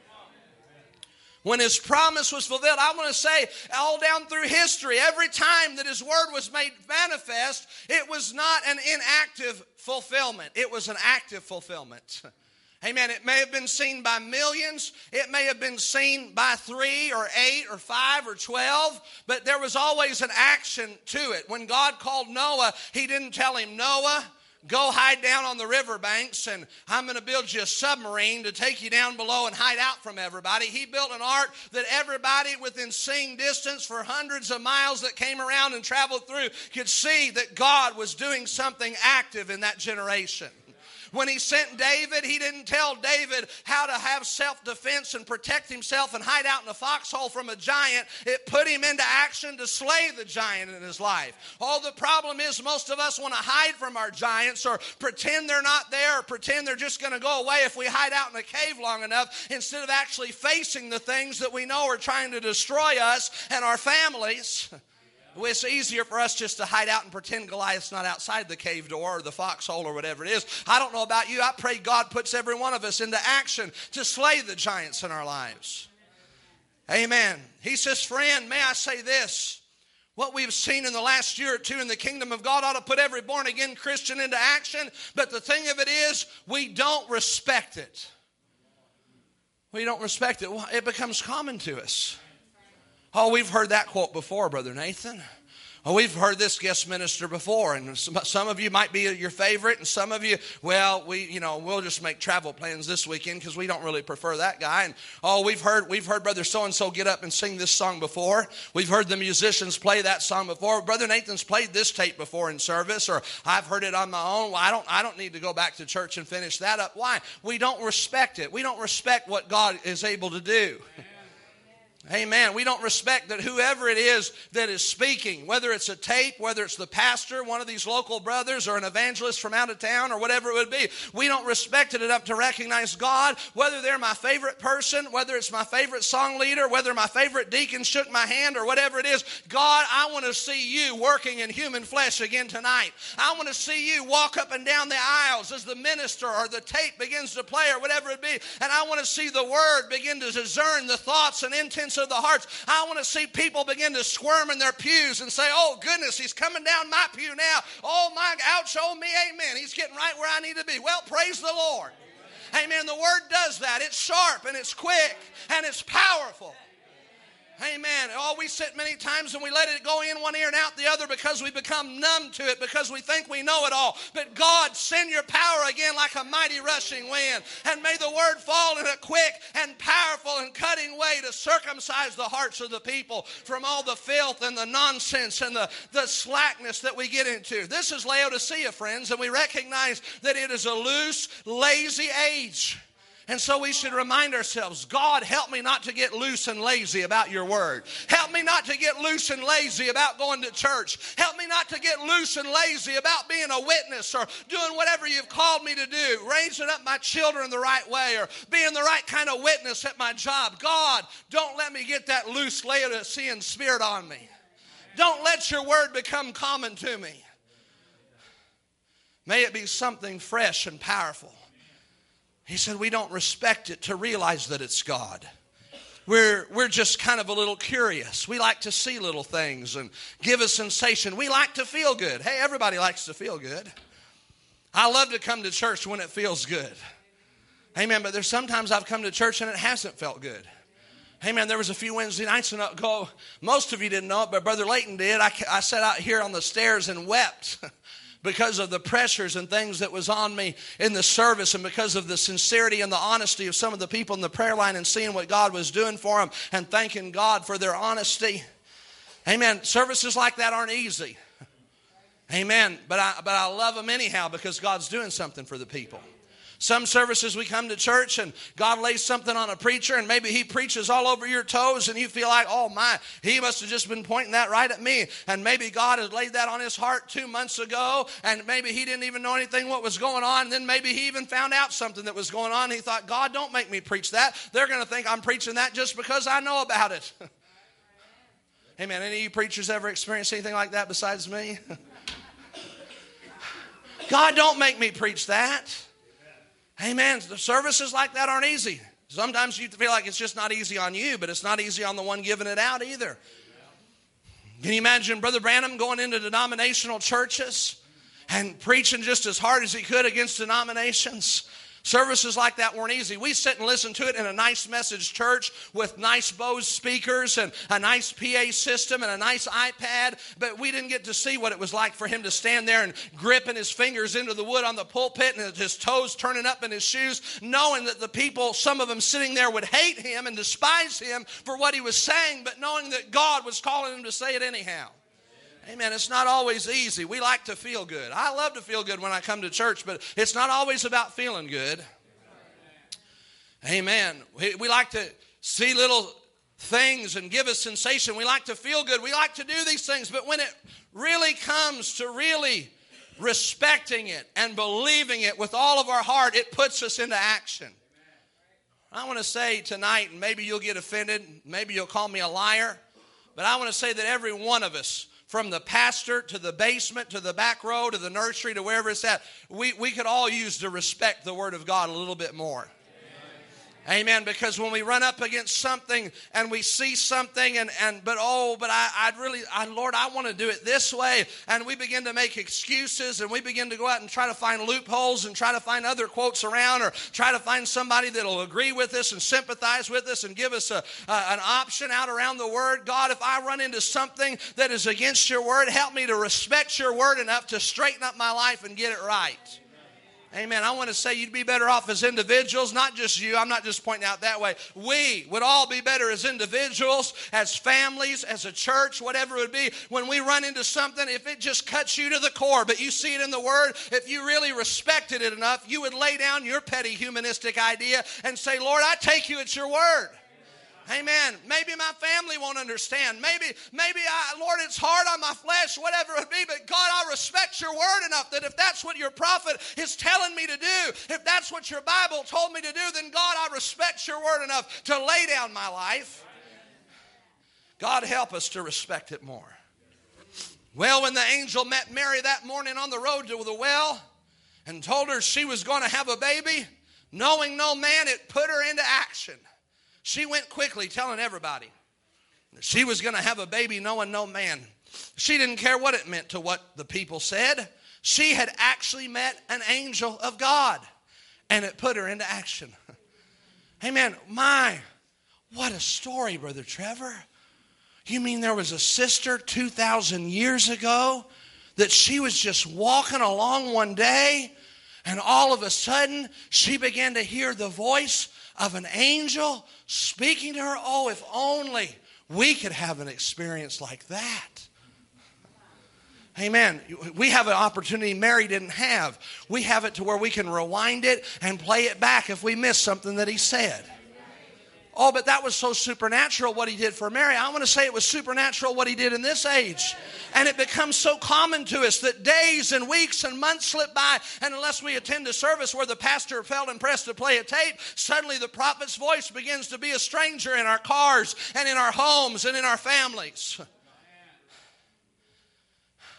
When his promise was fulfilled, I want to say all down through history, every time that his word was made manifest, it was not an inactive fulfillment. It was an active fulfillment. Amen. It may have been seen by millions. It may have been seen by 3 or 8 or 5 or 12. But there was always an action to it. When God called Noah, he didn't tell him, Noah, go hide down on the riverbanks and I'm going to build you a submarine to take you down below and hide out from everybody. He built an ark that everybody within seeing distance for hundreds of miles that came around and traveled through could see that God was doing something active in that generation. When he sent David, he didn't tell David how to have self-defense and protect himself and hide out in a foxhole from a giant. It put him into action to slay the giant in his life. Oh, the problem is most of us want to hide from our giants or pretend they're not there or pretend they're just going to go away if we hide out in a cave long enough instead of actually facing the things that we know are trying to destroy us and our families. It's easier for us just to hide out and pretend Goliath's not outside the cave door or the foxhole or whatever it is. I don't know about you. I pray God puts every one of us into action to slay the giants in our lives. Amen. He says, friend, may I say this? What we've seen in the last year or two in the kingdom of God ought to put every born-again Christian into action. But the thing of it is, we don't respect it. We don't respect it. It becomes common to us. Oh, we've heard that quote before, Brother Nathan. Oh, we've heard this guest minister before, and some of you might be your favorite, and some of you, well, we'll just make travel plans this weekend because we don't really prefer that guy. And oh, we've heard Brother so-and-so get up and sing this song before. We've heard the musicians play that song before. Brother Nathan's played this tape before in service, or I've heard it on my own. Well, I don't need to go back to church and finish that up. Why? We don't respect it. We don't respect what God is able to do. Amen. We don't respect that whoever it is that is speaking, whether it's a tape, whether it's the pastor, one of these local brothers, or an evangelist from out of town, or whatever it would be, we don't respect it enough to recognize God, whether they're my favorite person, whether it's my favorite song leader, whether my favorite deacon shook my hand, or whatever it is. God, I want to see you working in human flesh again tonight. I want to see you walk up and down the aisles as the minister or the tape begins to play, or whatever it be, and I want to see the word begin to discern the thoughts and intents of the hearts. I want to see people begin to squirm in their pews and say, oh goodness, he's coming down my pew now. Oh my, ouch, oh me, amen. He's getting right where I need to be. Well, praise the Lord. Amen. The word does that. It's sharp and it's quick and it's powerful. Amen. Oh, we sit many times and we let it go in one ear and out the other because we become numb to it, because we think we know it all. But God, send your power again like a mighty rushing wind. And may the word fall in a quick and powerful and cutting way to circumcise the hearts of the people from all the filth and the nonsense and the slackness that we get into. This is Laodicea, friends, and we recognize that it is a loose, lazy age. And so we should remind ourselves, God, help me not to get loose and lazy about your word. Help me not to get loose and lazy about going to church. Help me not to get loose and lazy about being a witness or doing whatever you've called me to do, raising up my children the right way or being the right kind of witness at my job. God, don't let me get that loose Laodicean spirit on me. Don't let your word become common to me. May it be something fresh and powerful. He said we don't respect it to realize that it's God. We're just kind of a little curious. We like to see little things and give a sensation. We like to feel good. Hey, everybody likes to feel good. I love to come to church when it feels good. Amen. But there's sometimes I've come to church and it hasn't felt good. Amen. There was a few Wednesday nights ago. Most of you didn't know it, but Brother Layton did. I sat out here on the stairs and wept because of the pressures and things that was on me in the service, and because of the sincerity and the honesty of some of the people in the prayer line, and seeing what God was doing for them and thanking God for their honesty. Amen. Services like that aren't easy. Amen. But I love them anyhow, because God's doing something for the people. Some services we come to church and God lays something on a preacher, and maybe he preaches all over your toes and you feel like, oh my, he must have just been pointing that right at me. And maybe God had laid that on his heart 2 months ago, and maybe he didn't even know anything what was going on. And then maybe he even found out something that was going on. He thought, God, don't make me preach that. They're going to think I'm preaching that just because I know about it. Amen. Any of you preachers ever experienced anything like that besides me? God, don't make me preach that. Amen. The services like that aren't easy. Sometimes you feel like it's just not easy on you, but it's not easy on the one giving it out either. Can you imagine Brother Branham going into denominational churches and preaching just as hard as he could against denominations? Services like that weren't easy. We sit and listen to it in a nice message church with nice Bose speakers and a nice PA system and a nice iPad, but we didn't get to see what it was like for him to stand there and gripping his fingers into the wood on the pulpit and his toes turning up in his shoes, knowing that the people, some of them sitting there, would hate him and despise him for what he was saying, but knowing that God was calling him to say it anyhow. Amen. It's not always easy. We like to feel good. I love to feel good when I come to church, but it's not always about feeling good. Amen. We like to see little things and give a sensation. We like to feel good. We like to do these things, but when it really comes to really respecting it and believing it with all of our heart, it puts us into action. I want to say tonight, and maybe you'll get offended, maybe you'll call me a liar, but I want to say that every one of us, from the pastor to the basement to the back row to the nursery to wherever it's at, we could all use to respect the Word of God a little bit more. Amen. Because when we run up against something and we see something but Lord, I want to do it this way. And we begin to make excuses and we begin to go out and try to find loopholes and try to find other quotes around, or try to find somebody that'll agree with us and sympathize with us and give us an option out around the Word. God, if I run into something that is against your Word, help me to respect your Word enough to straighten up my life and get it right. Amen. I want to say you'd be better off as individuals, not just you. I'm not just pointing out that way. We would all be better as individuals, as families, as a church, whatever it would be. When we run into something, if it just cuts you to the core, but you see it in the Word, if you really respected it enough, you would lay down your petty humanistic idea and say, Lord, I take you at your word. Amen. Maybe my family won't understand. Maybe Lord, it's hard on my flesh, whatever it be, but God, I respect your word enough that if that's what your prophet is telling me to do, if that's what your Bible told me to do, then God, I respect your word enough to lay down my life. God, help us to respect it more. Well, when the angel met Mary that morning on the road to the well and told her she was going to have a baby, knowing no man, it put her into action. She went quickly telling everybody that she was going to have a baby knowing no man. She didn't care what it meant to what the people said. She had actually met an angel of God, and it put her into action. Amen. What a story, Brother Trevor. You mean there was a sister 2,000 years ago that she was just walking along one day, and all of a sudden she began to hear the voice of an angel speaking to her? Oh, if only we could have an experience like that. Amen. We have an opportunity Mary didn't have. We have it to where we can rewind it and play it back if we miss something that he said. Oh, but that was so supernatural what he did for Mary. I want to say it was supernatural what he did in this age. And it becomes so common to us that days and weeks and months slip by, and unless we attend a service where the pastor felt impressed to play a tape, suddenly the prophet's voice begins to be a stranger in our cars and in our homes and in our families.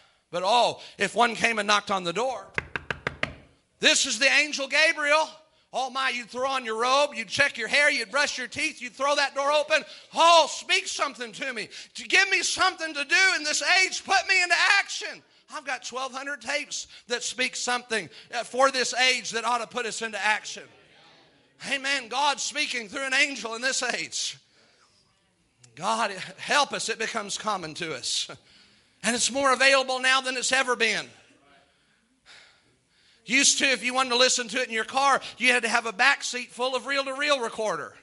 But if one came and knocked on the door, this is the angel Gabriel. Oh my, you'd throw on your robe, you'd check your hair, you'd brush your teeth, you'd throw that door open. Oh, speak something to me. To give me something to do in this age. Put me into action. I've got 1,200 tapes that speak something for this age that ought to put us into action. Amen. God's speaking through an angel in this age. God, help us. It becomes common to us. And it's more available now than it's ever been. Used to, if you wanted to listen to it in your car, you had to have a back seat full of reel-to-reel recorder.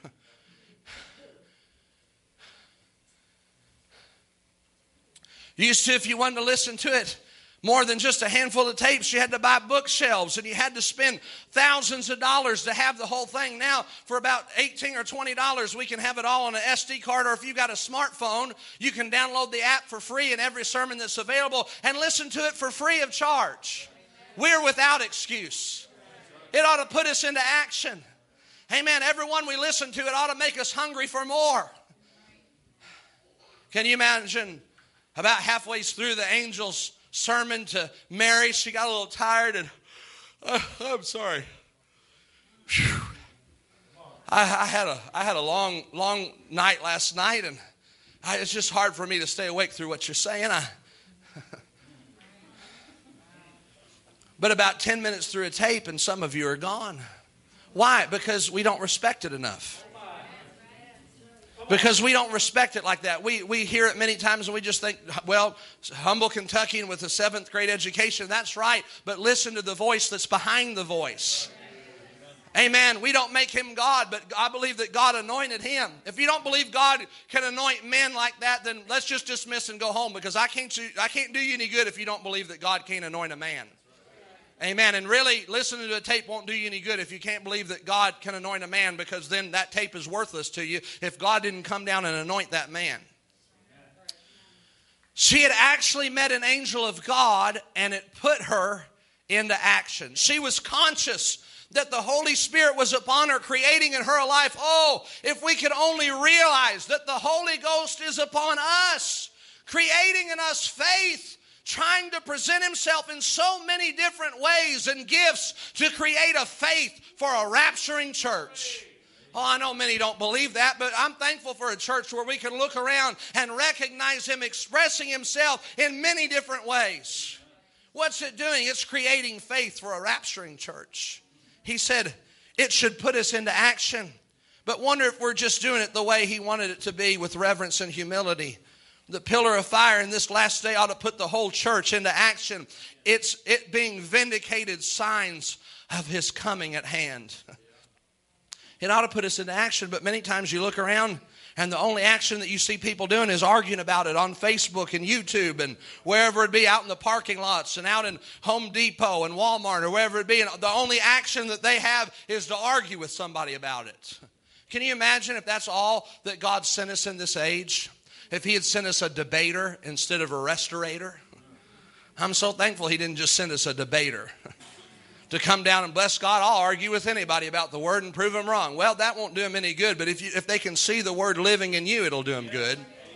Used to, if you wanted to listen to it more than just a handful of tapes, you had to buy bookshelves and you had to spend thousands of dollars to have the whole thing. Now, for about $18 or $20, we can have it all on an SD card, or if you've got a smartphone, you can download the app for free and every sermon that's available and listen to it for free of charge. We're without excuse. It ought to put us into action. Amen. Every one we listen to, it ought to make us hungry for more. Can you imagine about halfway through the angel's sermon to Mary, she got a little tired and, I'm sorry. Whew. I had a long night last night, and it's just hard for me to stay awake through what you're saying. But about 10 minutes through a tape, and some of you are gone. Why? Because we don't respect it enough. Because we don't respect it like that. We hear it many times and we just think, well, humble Kentuckian with a 7th grade education, that's right. But listen to the voice that's behind the voice. Amen. We don't make him God, but I believe that God anointed him. If you don't believe God can anoint men like that, then let's just dismiss and go home, because I can't do you any good if you don't believe that God can't anoint a man. Amen. And really, listening to a tape won't do you any good if you can't believe that God can anoint a man, because then that tape is worthless to you if God didn't come down and anoint that man. She had actually met an angel of God, and it put her into action. She was conscious that the Holy Spirit was upon her, creating in her a life. Oh, if we could only realize that the Holy Ghost is upon us, creating in us faith, trying to present himself in so many different ways and gifts to create a faith for a rapturing church. Oh, I know many don't believe that, but I'm thankful for a church where we can look around and recognize him expressing himself in many different ways. What's it doing? It's creating faith for a rapturing church. He said it should put us into action, but wonder if we're just doing it the way he wanted it to be, with reverence and humility. The pillar of fire in this last day ought to put the whole church into action. It being vindicated signs of his coming at hand. It ought to put us into action, but many times you look around and the only action that you see people doing is arguing about it on Facebook and YouTube and wherever it be, out in the parking lots and out in Home Depot and Walmart or wherever it be. And the only action that they have is to argue with somebody about it. Can you imagine if that's all that God sent us in this age? If he had sent us a debater instead of a restaurator? I'm so thankful he didn't just send us a debater to come down and, bless God, I'll argue with anybody about the word and prove them wrong. Well, that won't do them any good, but if they can see the word living in you, it'll do them good.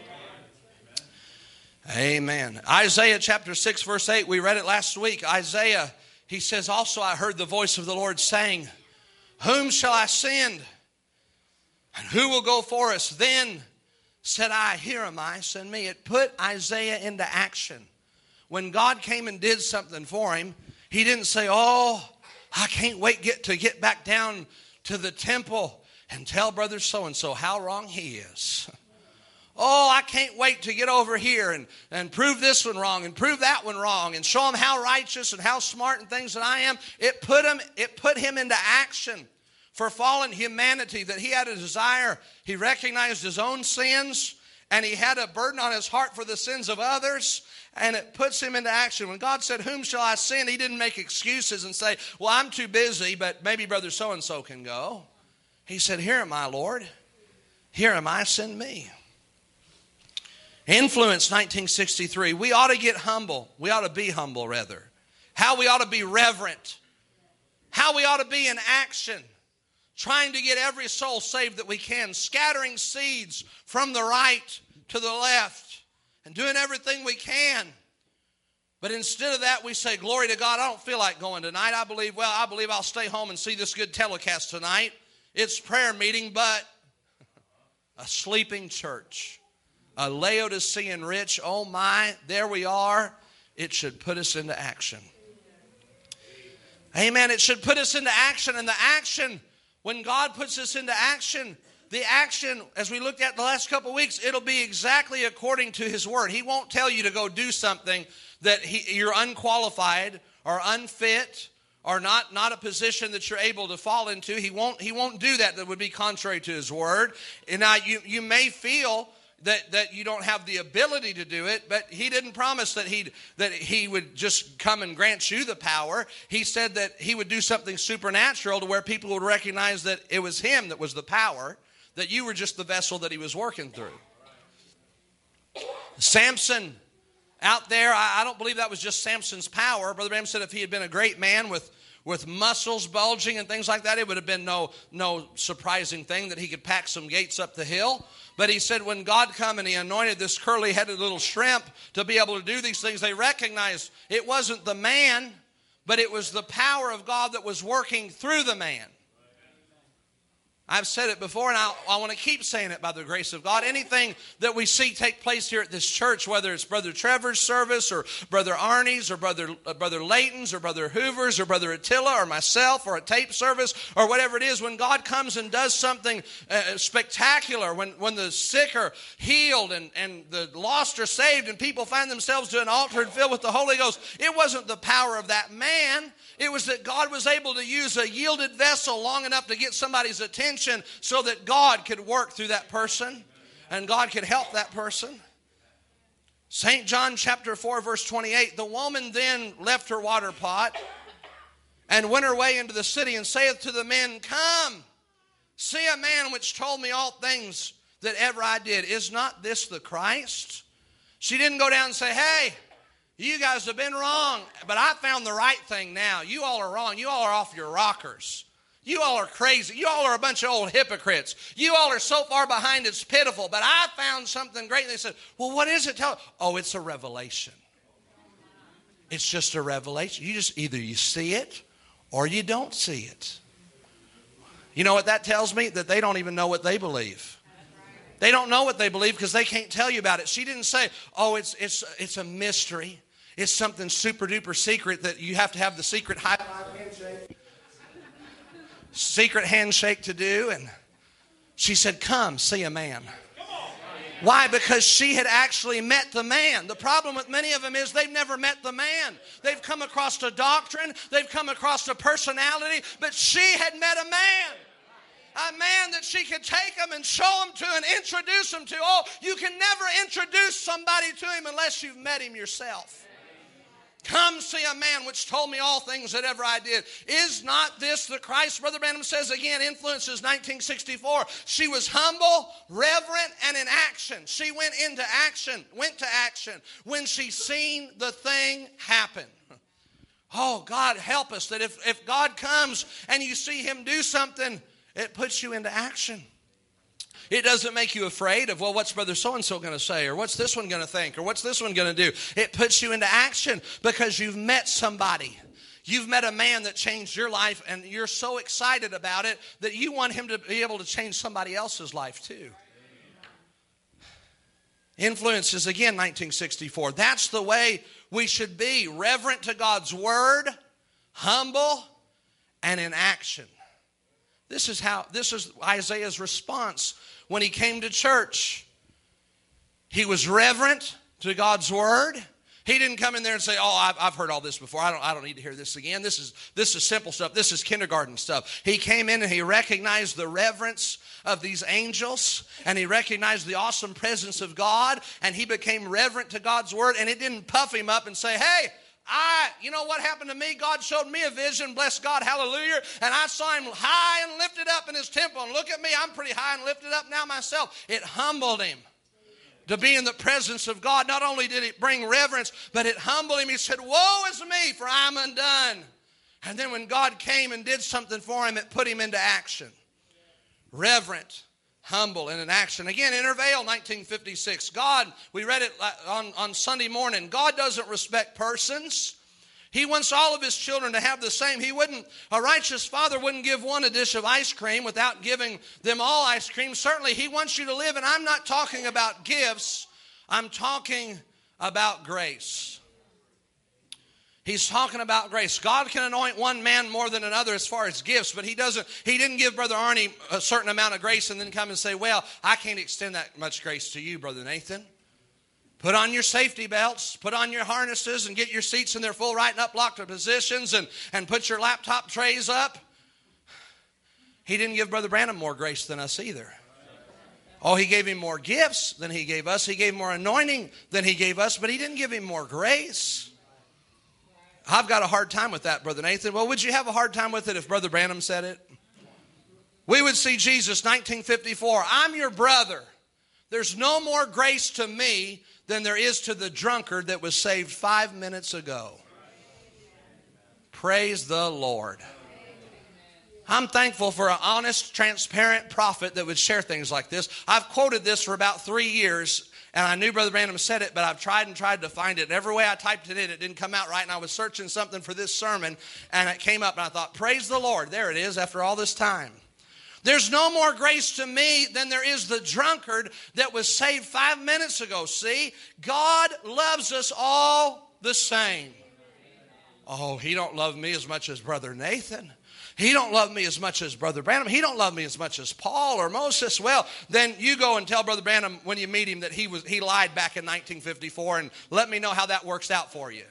Amen. Isaiah chapter 6 verse 8, we read it last week. Isaiah, he says, also I heard the voice of the Lord saying, whom shall I send? And who will go for us? Then said I, here am I, send me. It put Isaiah into action. When God came and did something for him, he didn't say, oh, I can't wait to get back down to the temple and tell brother so-and-so how wrong he is. Oh, I can't wait to get over here and prove this one wrong and prove that one wrong and show him how righteous and how smart and things that I am. It put him into action. For fallen humanity, that he had a desire. He recognized his own sins, and he had a burden on his heart for the sins of others, and it puts him into action. When God said, whom shall I send? He didn't make excuses and say, well, I'm too busy, but maybe brother so-and-so can go. He said, here am I, Lord. Here am I, send me. Influence 1963. We ought to get humble. We ought to be humble, rather. How we ought to be reverent. How we ought to be in action. Trying to get every soul saved that we can, scattering seeds from the right to the left, and doing everything we can. But instead of that, we say, glory to God, I don't feel like going tonight. I believe I'll stay home and see this good telecast tonight. It's prayer meeting, but a sleeping church. A Laodicean rich, oh my, there we are. It should put us into action. Amen. It should put us into action. And the action, when God puts us into action, the action, as we looked at the last couple of weeks, it'll be exactly according to His Word. He won't tell you to go do something that you're unqualified or unfit or not a position that you're able to fall into. He won't do that would be contrary to His Word. And now you may feel that you don't have the ability to do it, but He didn't promise that He would just come and grant you the power. He said that He would do something supernatural to where people would recognize that it was Him that was the power, that you were just the vessel that He was working through. Samson out there, I don't believe that was just Samson's power. Brother Branham said if he had been a great man with muscles bulging and things like that, it would have been no surprising thing that he could pack some gates up the hill. But he said when God come and He anointed this curly-headed little shrimp to be able to do these things, they recognized it wasn't the man, but it was the power of God that was working through the man. I've said it before, and I want to keep saying it by the grace of God. Anything that we see take place here at this church, whether it's Brother Trevor's service or Brother Arnie's or Brother Layton's or Brother Hoover's or Brother Attila or myself or a tape service or whatever it is, when God comes and does something spectacular, when the sick are healed and the lost are saved and people find themselves to an altar and filled with the Holy Ghost, it wasn't the power of that man. It was that God was able to use a yielded vessel long enough to get somebody's attention so that God could work through that person and God could help that person. St. John chapter 4 verse 28, the woman then left her water pot and went her way into the city and saith to the men, come, see a man which told me all things that ever I did. Is not this the Christ? She didn't go down and say, hey, you guys have been wrong, but I found the right thing now. You all are wrong. You all are off your rockers. You all are crazy. You all are a bunch of old hypocrites. You all are so far behind it's pitiful, but I found something great. And they said, well, what is it? Oh, it's a revelation. It's just a revelation. Either you see it or you don't see it. You know what that tells me? That they don't even know what they believe. They don't know what they believe because they can't tell you about it. She didn't say, oh, it's a mystery. It's something super duper secret that you have to have the secret high five handshake. Secret handshake to do. And she said, come, see a man. Why? Because she had actually met the man. The problem with many of them is they've never met the man. They've come across a doctrine. They've come across a personality. But she had met a man. A man that she could take them and show them to and introduce them to. Oh, you can never introduce somebody to him unless you've met him yourself. Come see a man which told me all things that ever I did. Is not this the Christ? Brother Branham says again, influences 1964. She was humble, reverent, and in action. She went to action when she seen the thing happen. Oh, God help us that if God comes and you see Him do something, it puts you into action. It doesn't make you afraid of, well, what's Brother so-and-so going to say? Or what's this one going to think? Or what's this one going to do? It puts you into action because you've met somebody. You've met a man that changed your life and you're so excited about it that you want him to be able to change somebody else's life too. Influences, again, 1964. That's the way we should be. Reverent to God's word, humble, and in action. This is Isaiah's response when he came to church. He was reverent to God's word. He didn't come in there and say, oh, I've heard all this before. I don't need to hear this again. This is simple stuff. This is kindergarten stuff. He came in and he recognized the reverence of these angels, and he recognized the awesome presence of God, and he became reverent to God's word, and it didn't puff him up and say, hey, you know what happened to me? God showed me a vision, bless God, hallelujah, and I saw him high and lifted up in his temple, and look at me, I'm pretty high and lifted up now myself. It humbled him to be in the presence of God. Not only did it bring reverence, but it humbled him. He said, woe is me, for I'm undone. And then when God came and did something for him, it put him into action. Reverent Humble and in action. Again, Intervale, 1956. God, we read it on Sunday morning. God doesn't respect persons. He wants all of his children to have the same. A righteous father wouldn't give one a dish of ice cream without giving them all ice cream. Certainly, he wants you to live, and I'm not talking about gifts. I'm talking about grace. He's talking about grace. God can anoint one man more than another as far as gifts, but he didn't give Brother Arnie a certain amount of grace and then come and say, well, I can't extend that much grace to you, Brother Nathan. Put on your safety belts, put on your harnesses, and get your seats in their full right and up locked positions, and put your laptop trays up. He didn't give Brother Branham more grace than us either. Oh, he gave him more gifts than he gave us. He gave more anointing than he gave us, but he didn't give him more grace. I've got a hard time with that, Brother Nathan. Well, would you have a hard time with it if Brother Branham said it? We would see Jesus, 1954, I'm your brother. There's no more grace to me than there is to the drunkard that was saved 5 minutes ago. Praise the Lord. I'm thankful for an honest, transparent prophet that would share things like this. I've quoted this for about 3 years, and I knew Brother Branham said it, but I've tried to find it. Every way I typed it in, it didn't come out right, and I was searching something for this sermon, and it came up, and I thought, praise the Lord. There it is after all this time. There's no more grace to me than there is the drunkard that was saved 5 minutes ago. See, God loves us all the same. Oh, he don't love me as much as Brother Nathan. He don't love me as much as Brother Branham. He don't love me as much as Paul or Moses. Well, then you go and tell Brother Branham when you meet him that he lied back in 1954, and let me know how that works out for you.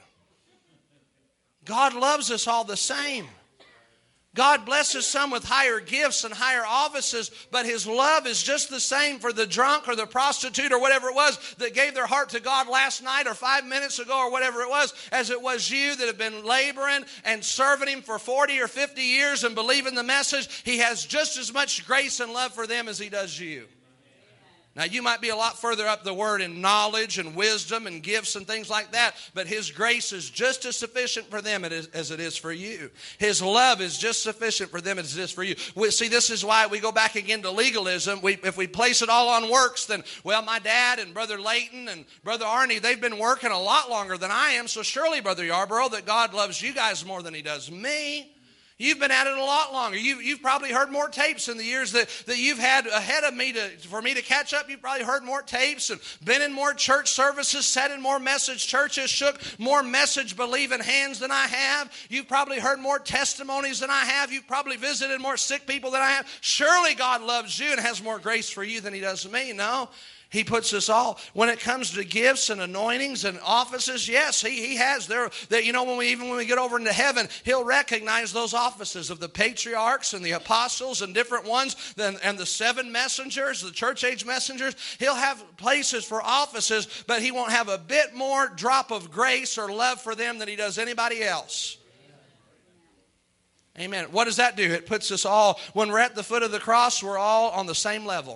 God loves us all the same. God blesses some with higher gifts and higher offices, but his love is just the same for the drunk or the prostitute or whatever it was that gave their heart to God last night or 5 minutes ago or whatever it was, as it was you that have been laboring and serving him for 40 or 50 years and believing the message. He has just as much grace and love for them as he does you. Now, you might be a lot further up the word in knowledge and wisdom and gifts and things like that, but his grace is just as sufficient for them as it is for you. His love is just sufficient for them as it is for you. See, this is why we go back again to legalism. If we place it all on works, then, well, my dad and Brother Layton and Brother Arnie, they've been working a lot longer than I am, so surely, Brother Yarborough, that God loves you guys more than he does me. You've been at it a lot longer. You've probably heard more tapes in the years that you've had ahead of me for me to catch up. You've probably heard more tapes and been in more church services, sat in more message churches, shook more message-believing hands than I have. You've probably heard more testimonies than I have. You've probably visited more sick people than I have. Surely God loves you and has more grace for you than he does me. No. He puts us all. When it comes to gifts and anointings and offices, yes, he has. When we get over into heaven, he'll recognize those offices of the patriarchs and the apostles and different ones, and the 7 messengers, the church age messengers. He'll have places for offices, but he won't have a bit more drop of grace or love for them than he does anybody else. Amen. What does that do? It puts us all, when we're at the foot of the cross, we're all on the same level.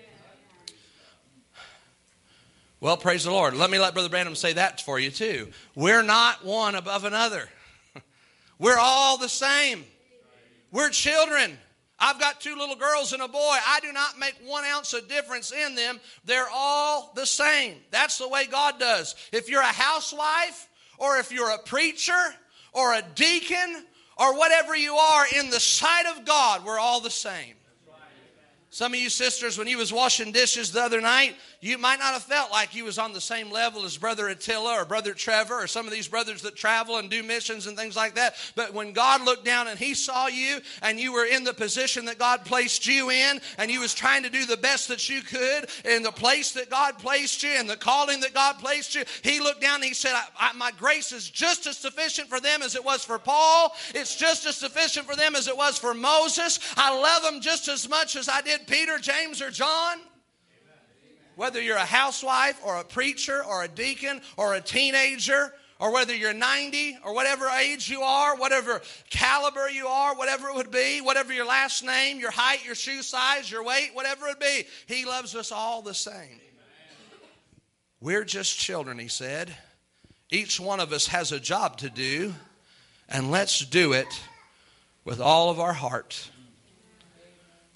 Well, praise the Lord. Let Brother Branham say that for you too. We're not one above another. We're all the same. We're children. I've got 2 little girls and a boy. I do not make 1 ounce of difference in them. They're all the same. That's the way God does. If you're a housewife, or if you're a preacher, or a deacon, or whatever you are, in the sight of God, we're all the same. Some of you sisters, when you was washing dishes the other night, you might not have felt like you was on the same level as Brother Attila or Brother Trevor or some of these brothers that travel and do missions and things like that. But when God looked down and he saw you and you were in the position that God placed you in, and you was trying to do the best that you could in the place that God placed you and the calling that God placed you, he looked down and he said, my grace is just as sufficient for them as it was for Paul. It's just as sufficient for them as it was for Moses. I love them just as much as I did Peter, James, or John. Whether you're a housewife or a preacher or a deacon or a teenager, or whether you're 90 or whatever age you are, whatever caliber you are, whatever it would be, whatever your last name, your height, your shoe size, your weight, whatever it be, he loves us all the same. We're just children, he said. Each one of us has a job to do, and let's do it with all of our heart.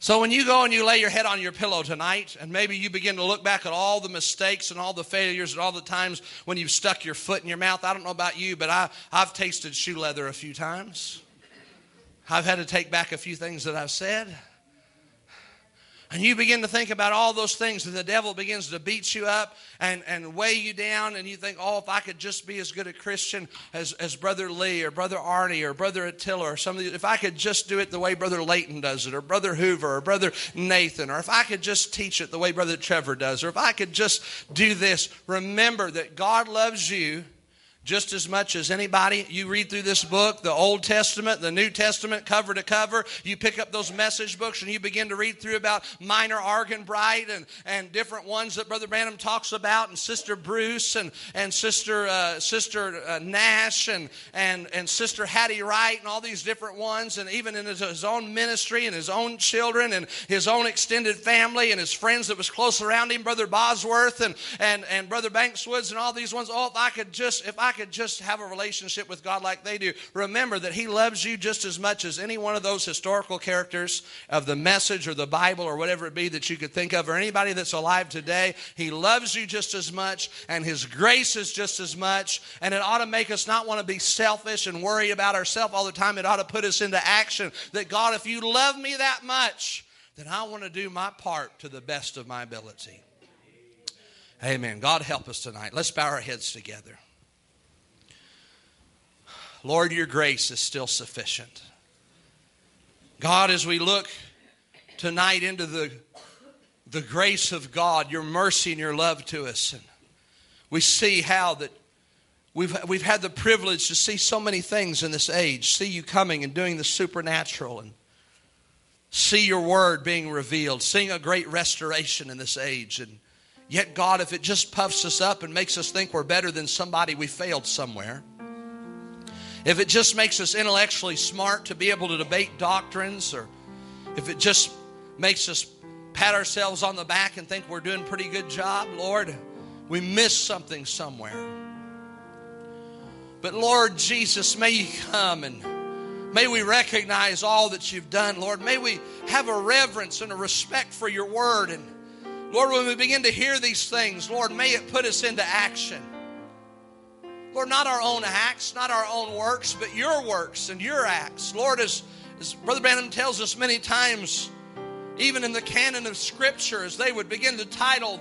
So when you go and you lay your head on your pillow tonight, and maybe you begin to look back at all the mistakes and all the failures and all the times when you've stuck your foot in your mouth. I don't know about you, but I've tasted shoe leather a few times. I've had to take back a few things that I've said. And you begin to think about all those things, and the devil begins to beat you up and weigh you down, and you think, oh, if I could just be as good a Christian as Brother Lee or Brother Arnie or Brother Attila or some of these, if I could just do it the way Brother Layton does it, or Brother Hoover or Brother Nathan, or if I could just teach it the way Brother Trevor does, or if I could just do this. Remember that God loves you just as much as anybody. You read through this book, the Old Testament, the New Testament, cover to cover. You pick up those message books and you begin to read through about Minor Arganbright and different ones that Brother Branham talks about, and Sister Bruce and Sister Nash and Sister Hattie Wright and all these different ones, and even in his own ministry and his own children and his own extended family and his friends that was close around him, Brother Bosworth and Brother Bankswoods and all these ones. Oh, if I could just have a relationship with God like they do. Remember that He loves you just as much as any one of those historical characters of the message or the Bible or whatever it be that you could think of, or anybody that's alive today. He loves you just as much, and His grace is just as much, and it ought to make us not want to be selfish and worry about ourselves all the time. It ought to put us into action that, God, if you love me that much, then I want to do my part to the best of my ability. Amen. God help us tonight. Let's bow our heads together. Lord, your grace is still sufficient. God, as we look tonight into the grace of God, your mercy and your love to us, and we see how that we've had the privilege to see so many things in this age, see you coming and doing the supernatural, and see your word being revealed, seeing a great restoration in this age. And yet, God, if it just puffs us up and makes us think we're better than somebody, we failed somewhere. If it just makes us intellectually smart to be able to debate doctrines, or if it just makes us pat ourselves on the back and think we're doing a pretty good job, Lord, we missed something somewhere. But Lord Jesus, may you come and may we recognize all that you've done, Lord. May we have a reverence and a respect for your word. And Lord, when we begin to hear these things, Lord, may it put us into action. Lord, not our own acts, not our own works, but your works and your acts. Lord, as Brother Branham tells us many times, even in the canon of Scripture, as they would begin to title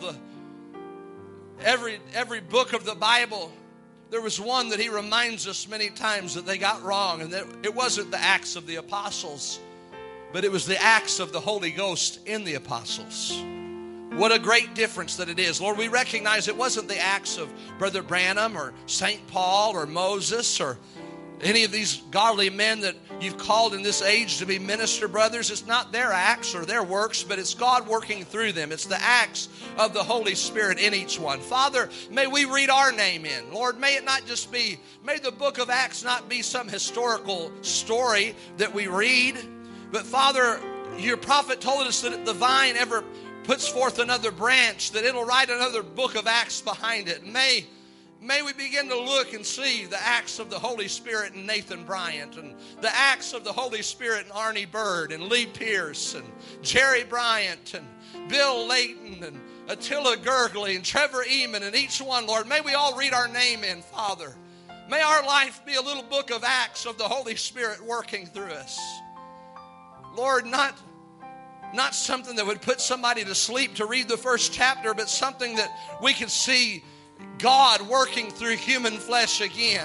every book of the Bible, there was one that he reminds us many times that they got wrong, and that it wasn't the Acts of the Apostles, but it was the Acts of the Holy Ghost in the Apostles. What a great difference that it is. Lord, we recognize it wasn't the acts of Brother Branham or St. Paul or Moses or any of these godly men that you've called in this age to be minister brothers. It's not their acts or their works, but it's God working through them. It's the acts of the Holy Spirit in each one. Father, may we read our name in. Lord, may it not just be, may the book of Acts not be some historical story that we read, but Father, your prophet told us that if the vine ever puts forth another branch, that it'll write another book of Acts behind it. May we begin to look and see the acts of the Holy Spirit in Nathan Bryant, and the acts of the Holy Spirit in Arnie Bird and Lee Pierce and Jerry Bryant and Bill Layton and Attila Gurgley and Trevor Eamon, and each one, Lord, may we all read our name in, Father. May our life be a little book of acts of the Holy Spirit working through us. Lord, not something that would put somebody to sleep to read the first chapter, but something that we could see God working through human flesh again.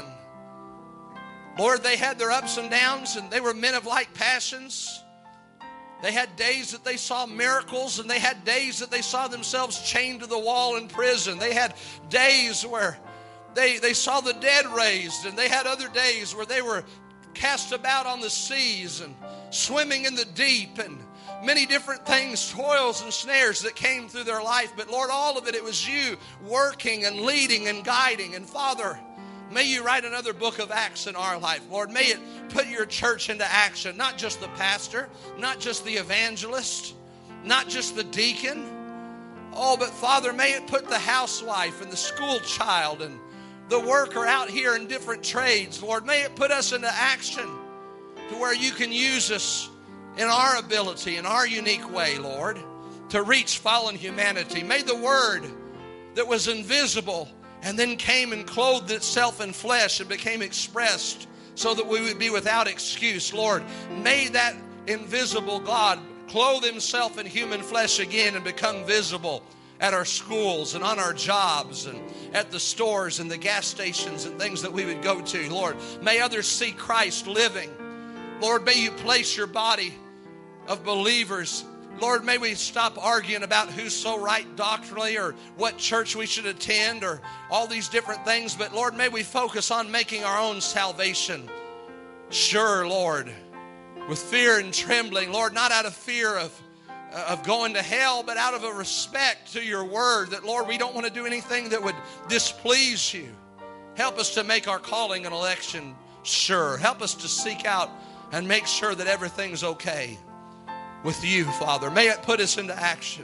Lord, they had their ups and downs, and they were men of like passions. They had days that they saw miracles, and they had days that they saw themselves chained to the wall in prison. They had days where they saw the dead raised, and they had other days where they were cast about on the seas and swimming in the deep, and many different things, toils and snares that came through their life. But Lord, all of it was you working and leading and guiding. And Father, may you write another book of Acts in our life. Lord, may it put your church into action. Not just the pastor, not just the evangelist, not just the deacon. Oh, but Father, may it put the housewife and the school child and the worker out here in different trades. Lord, may it put us into action to where you can use us in our ability, in our unique way, Lord, to reach fallen humanity. May the Word that was invisible and then came and clothed itself in flesh and became expressed so that we would be without excuse, Lord, may that invisible God clothe himself in human flesh again and become visible at our schools and on our jobs and at the stores and the gas stations and things that we would go to. Lord, may others see Christ living. Lord, may you place your body of believers. Lord, may we stop arguing about who's so right doctrinally or what church we should attend or all these different things. But Lord, may we focus on making our own salvation sure, Lord, with fear and trembling. Lord, not out of fear of going to hell, but out of a respect to your word that, Lord, we don't want to do anything that would displease you. Help us to make our calling and election sure. Help us to seek out and make sure that everything's okay with you, Father. May it put us into action.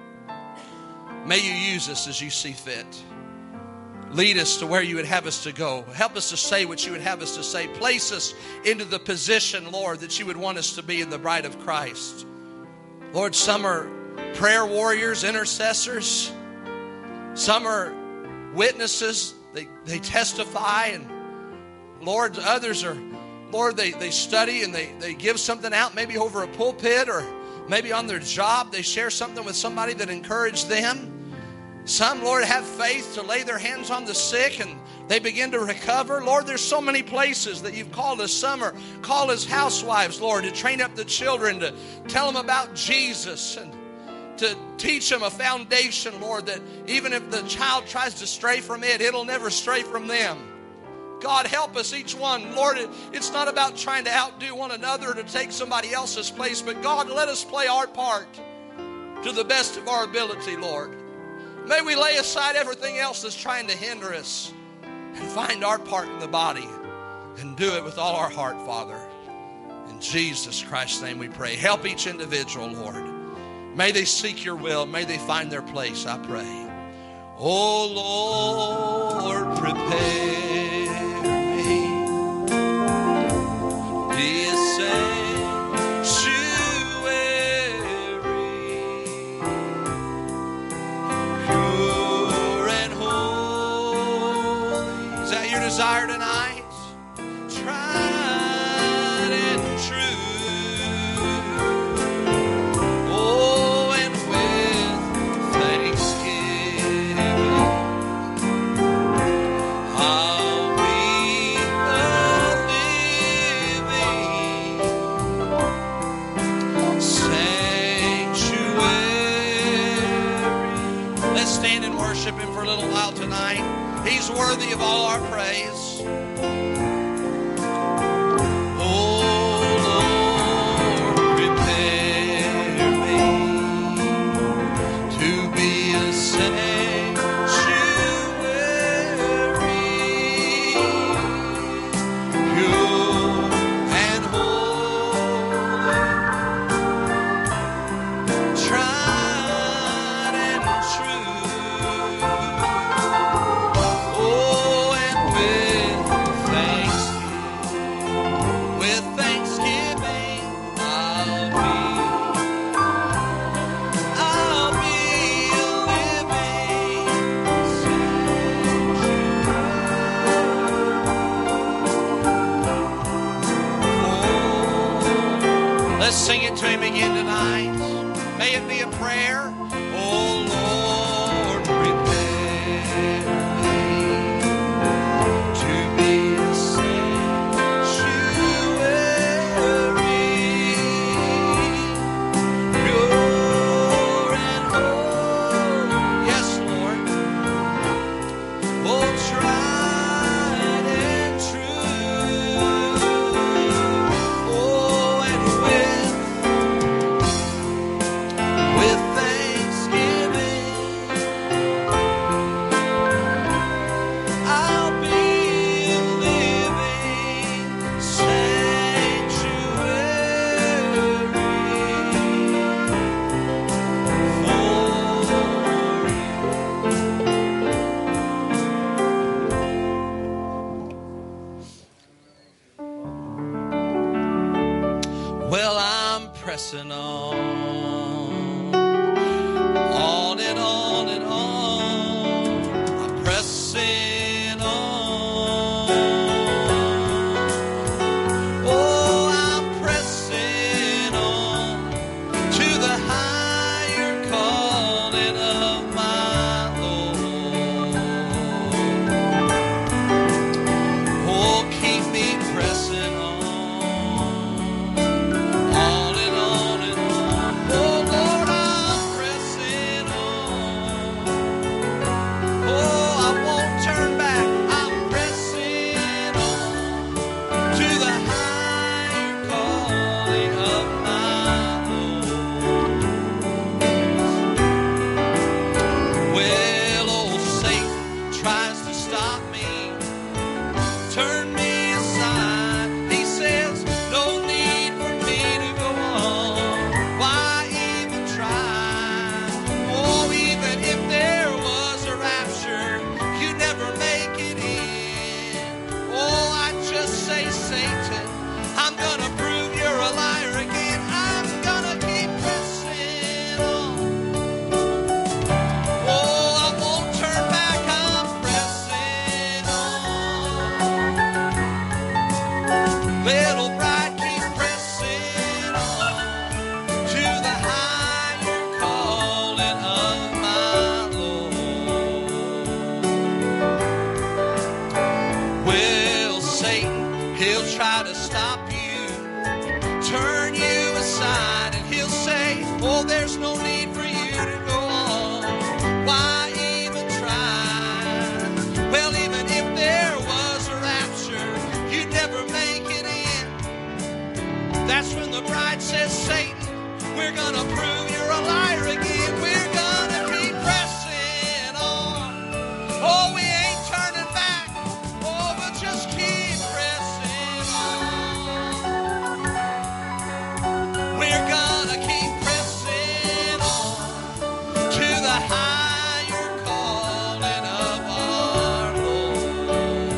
May you use us as you see fit. Lead us to where you would have us to go. Help us to say what you would have us to say. Place us into the position, Lord, that you would want us to be in the bride of Christ. Lord, some are prayer warriors, intercessors. Some are witnesses. They testify. And Lord, others are, Lord, they study and they give something out, maybe over a pulpit or maybe on their job. They share something with somebody that encouraged them. Some, Lord, have faith to lay their hands on the sick and they begin to recover. Lord, there's so many places that you've called us. Some are called as housewives, Lord, to train up the children, to tell them about Jesus and to teach them a foundation, Lord, that even if the child tries to stray from it, it'll never stray from them. God, help us, each one. Lord, it's not about trying to outdo one another or to take somebody else's place, but God, let us play our part to the best of our ability, Lord. May we lay aside everything else that's trying to hinder us and find our part in the body and do it with all our heart, Father. In Jesus Christ's name we pray. Help each individual, Lord. May they seek your will. May they find their place, I pray. Oh, Lord, prepare me. Be a sanctuary. Desire tonight, tried and true. Oh, and with thanksgiving, I'll be a living sanctuary. Let's stand and worship him for a little while tonight. He's worthy of all our praise. Oh, Lord, prepare me to be a sanctuary, pure and holy, tried and true. Let's sing it to him again tonight. May it be a prayer. Oh, Lord, prepare me to be a sanctuary, pure and holy. Yes, Lord. Oh, tried and true. Oh, and with thanksgiving. On and on and on, I'm pressing on. Oh, I'm pressing on to the higher calling of my Lord. Oh, keep me pressing on. On and on and on. Oh, Lord, I'm pressing on. Oh, I won't turn back. I'm pressing on to the higher calling of my Lord. Well, old Satan tries to stop me, turn me aside. He says, no need for me to go on. Why even try? Oh, even if there was a rapture, you'd never make it in. Oh, I just say, Satan, I'm gonna prove you're a liar again. I'm gonna keep pressing on. Oh, I won't turn back. I'm pressing on. Little bride, keep pressing on to the higher calling of my Lord. Well, Satan, he'll try to stop you, turn you aside, and he'll say, oh, there's no need for you to go on. Why even try? Well, even if there was a rapture, you'd never make it in. That's when the bride says, Satan, we're gonna prove you're a liar again. We're gonna keep pressing on. Oh, we ain't turning back. Oh, we'll just keep pressing on. We're gonna keep pressing on to the higher calling of our Lord.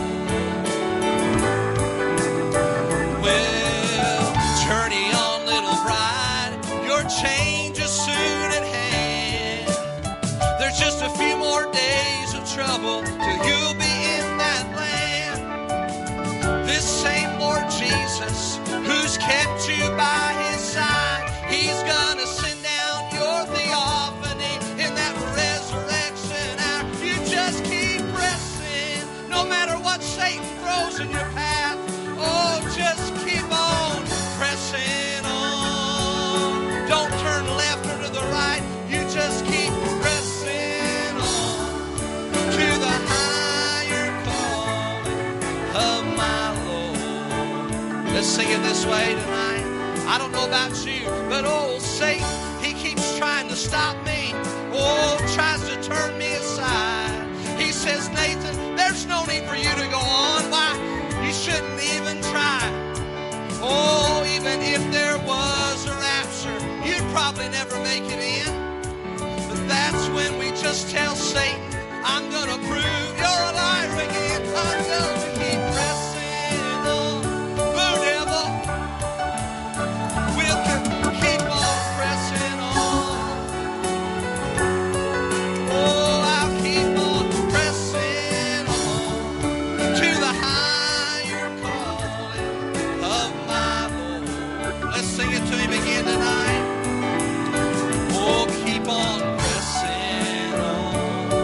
Well, journey on, little bride, your change is soon at hand. There's just a few more days of trouble till you'll be in that land. This same Lord Jesus, who's kept you by his side, he's gonna send down your theophany in that resurrection hour. You just keep pressing, no matter what Satan throws in your path. Oh, just keep on pressing on. Don't turn left or to the right. You just keep pressing on to the higher calling of my Lord. Let's sing it this way tonight. I don't know about you, but old Satan, he keeps trying to stop me. Oh, tries to turn me aside. He says, Nathan, there's no need for you to go on. Why? You shouldn't even try. Oh, even if there was a rapture, you'd probably never make it in. But that's when we just tell Satan, I'm gonna prove you're a liar again. I'm gonna keep pressing on. Boo, devil. We'll keep on pressing on. Oh, I'll keep on pressing on to the higher calling of my Lord. Let's sing it to him again tonight. Oh, keep on pressing on.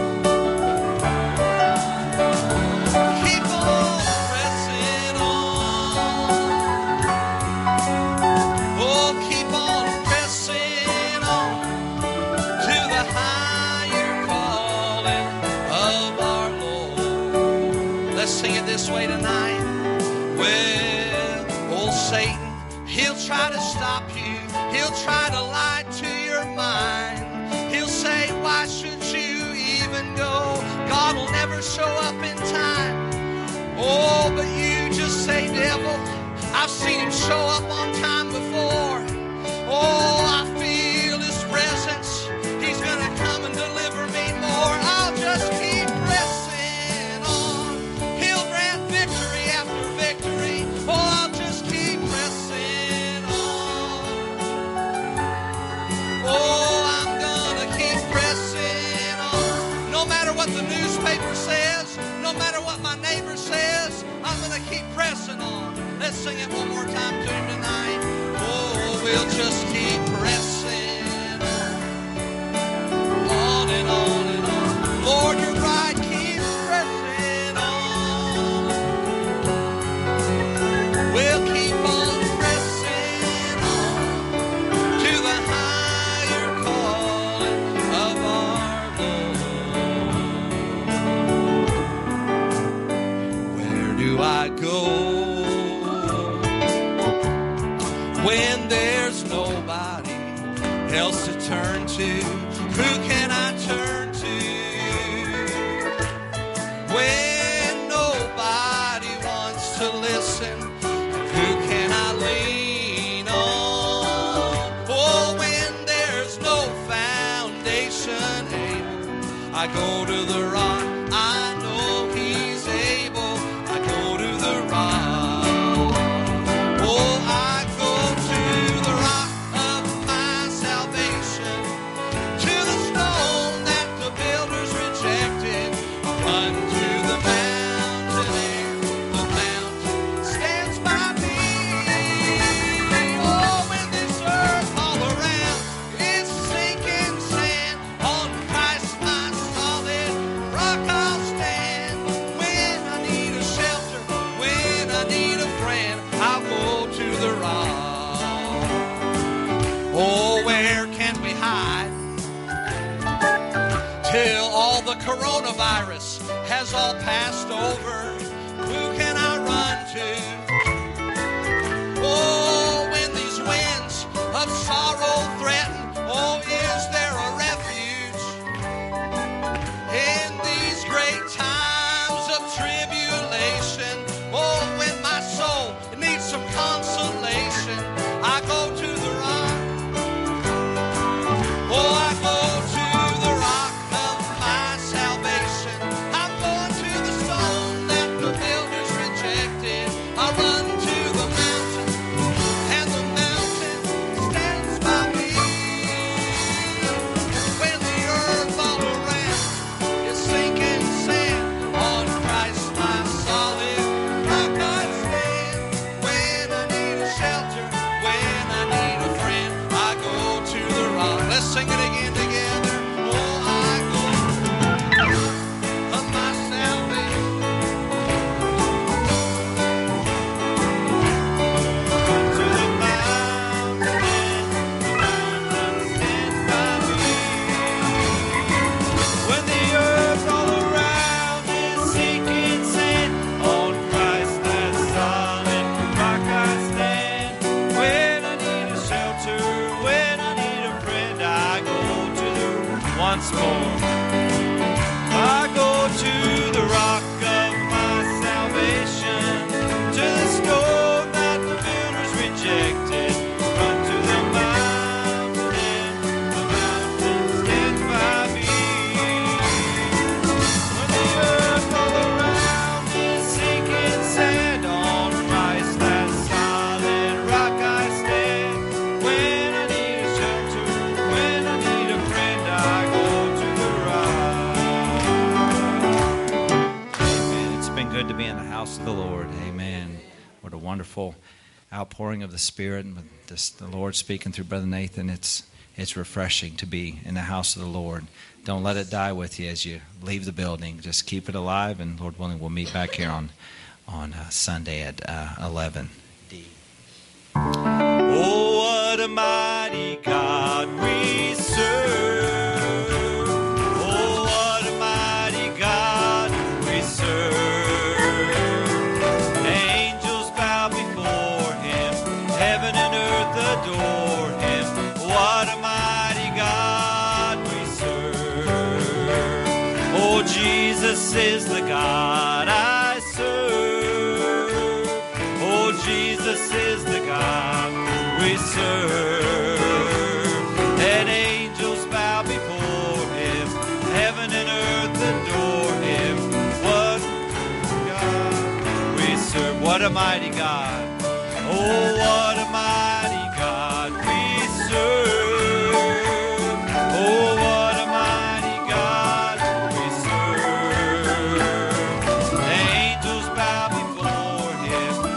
Keep on pressing on. Oh, keep on pressing on to the higher calling of our Lord. Let's sing it this way tonight. Well, old Satan, he'll try to stop you. He'll try to lie to your mind. He'll say, why should you even go? God will never show up in time. Oh, but you just say, devil, I've seen him show up on time before. Oh, I feel his presence. He's gonna come and deliver me more. I'll just keep pressing on. He'll grant victory after victory. Oh, I'll just keep pressing on. pressing on. Let's sing it one more time to him tonight. Oh, we'll just keep pressing on and on and on. Lord, you're right, keep pressing on. We'll keep on pressing on to the higher calling of our Lord. Where do I go when there's nobody else to turn to? Who can I turn to when nobody wants to listen? Who can I lean on? Oh, when there's no foundation able, I go to the rock. I know he's able. I go to the rock. Oh, I go to the rock of my salvation, to the stone that the builders rejected. I run to the mountain, and the mountain stands by me. Oh, when this earth all around is sinking sand, on Christ my solid rock I'll stand. When I need a shelter, when I need a friend, I'll go to the rock. Oh, where can we hide till all the coronavirus has all passed over? Who can I run to? Oh, when these winds of sorrow threaten, oh, is there a refuge in these great times of tribulation? Oh, when my soul needs some consolation, I go to the rock. Oh, I go to the rock of my salvation. I'm going to the stone that the builders rejected. I run to the mountain, and the mountain stands by me. When the earth all around is sinking sand, on Christ my solid rock I stand. When I need a shelter, when I need a friend, I go to the rock. Let's sing it again together. Oh, I go of my salvation. To the mountain, the mountain stands by me. When the earth all around is sinking sand, on Christ that solid rock I stand. When I need a shelter, when I need a friend, I go to the once more. I go to the rock of my salvation, to the stone that the builders rejected. Run to the mountain, the mountain stands by me. When the earth all around is sinking sand, on Christ that solid rock I stand. When I need a shelter, when I need a friend, I go to the rock. Amen. It's been good to be in the house of the Lord. Amen. What a wonderful outpouring of the Spirit, and with the Lord speaking through Brother Nathan. It's refreshing to be in the house of the Lord. Don't let it die with you as you leave the building. Just keep it alive, and Lord willing, we'll meet back here on Sunday at 11. Oh, what a mighty God we serve. Oh, what a mighty God we serve. Angels bow before him, heaven and earth adore him. What a mighty God we serve. Oh, Jesus is the God I serve. Oh, Jesus is the God we serve. And angels bow before him, heaven and earth adore him. What God we serve. What a mighty God. Oh, what a mighty God we serve. Oh, what a mighty God we serve. Angels bow before him,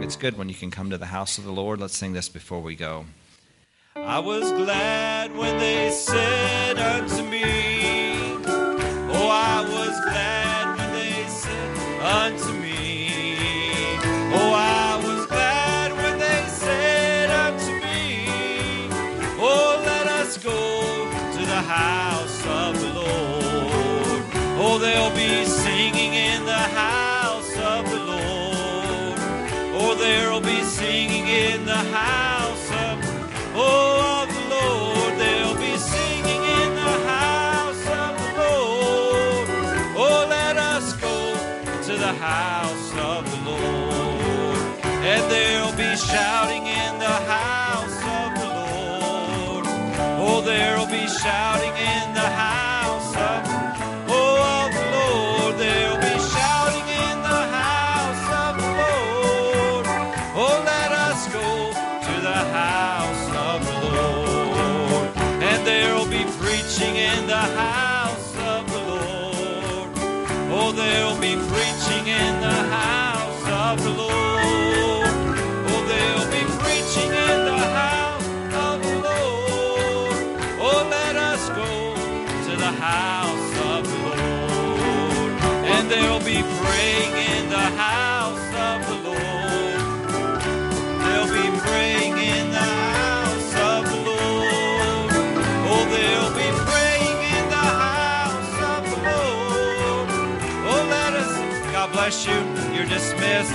It's good when you can come to the house of the Lord. Let's sing this before we go. I was glad when they said unto me, oh, I was glad when they said unto me, oh, I was glad when they said unto me, oh, let us go to the house of the Lord. Oh, there'll be singing in the house of the Lord. Oh, there'll be singing in the house of the Lord. There'll be singing in the house of the Lord. Oh, let us go to the house of the Lord. And there'll be shouting in the house of the Lord. Oh, there'll be shouting in the house of the Lord. There'll be shouting in the house of the Lord. Oh, let us go to the house of the Lord. And there'll be preaching in the house of the Lord. Oh, there'll be preaching in the house of the Lord. Oh, there'll be preaching in the house of the Lord. Oh, let us go to the house of the Lord. And there'll be praying in the house of the Lord. There'll be praying in the house of the Lord. Oh, there'll be praying in the house of the Lord. Oh, let us, God bless you, you're dismissed.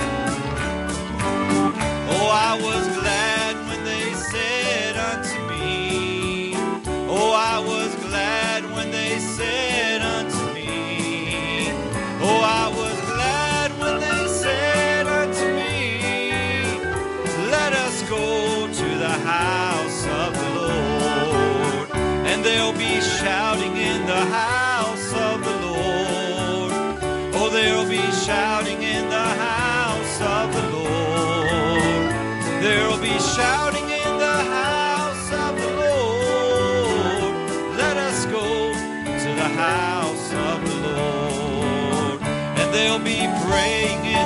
Oh, I was glad when they said unto me, oh, I was glad when they said unto me, oh, I was glad when they said unto me, let us go to the house of the Lord. And there'll be shouting in the house of the Lord. Oh, there'll be shouting in the house of the Lord. There'll be shouting in the house of the Lord. Let us go to the house of the Lord. And there'll be praying in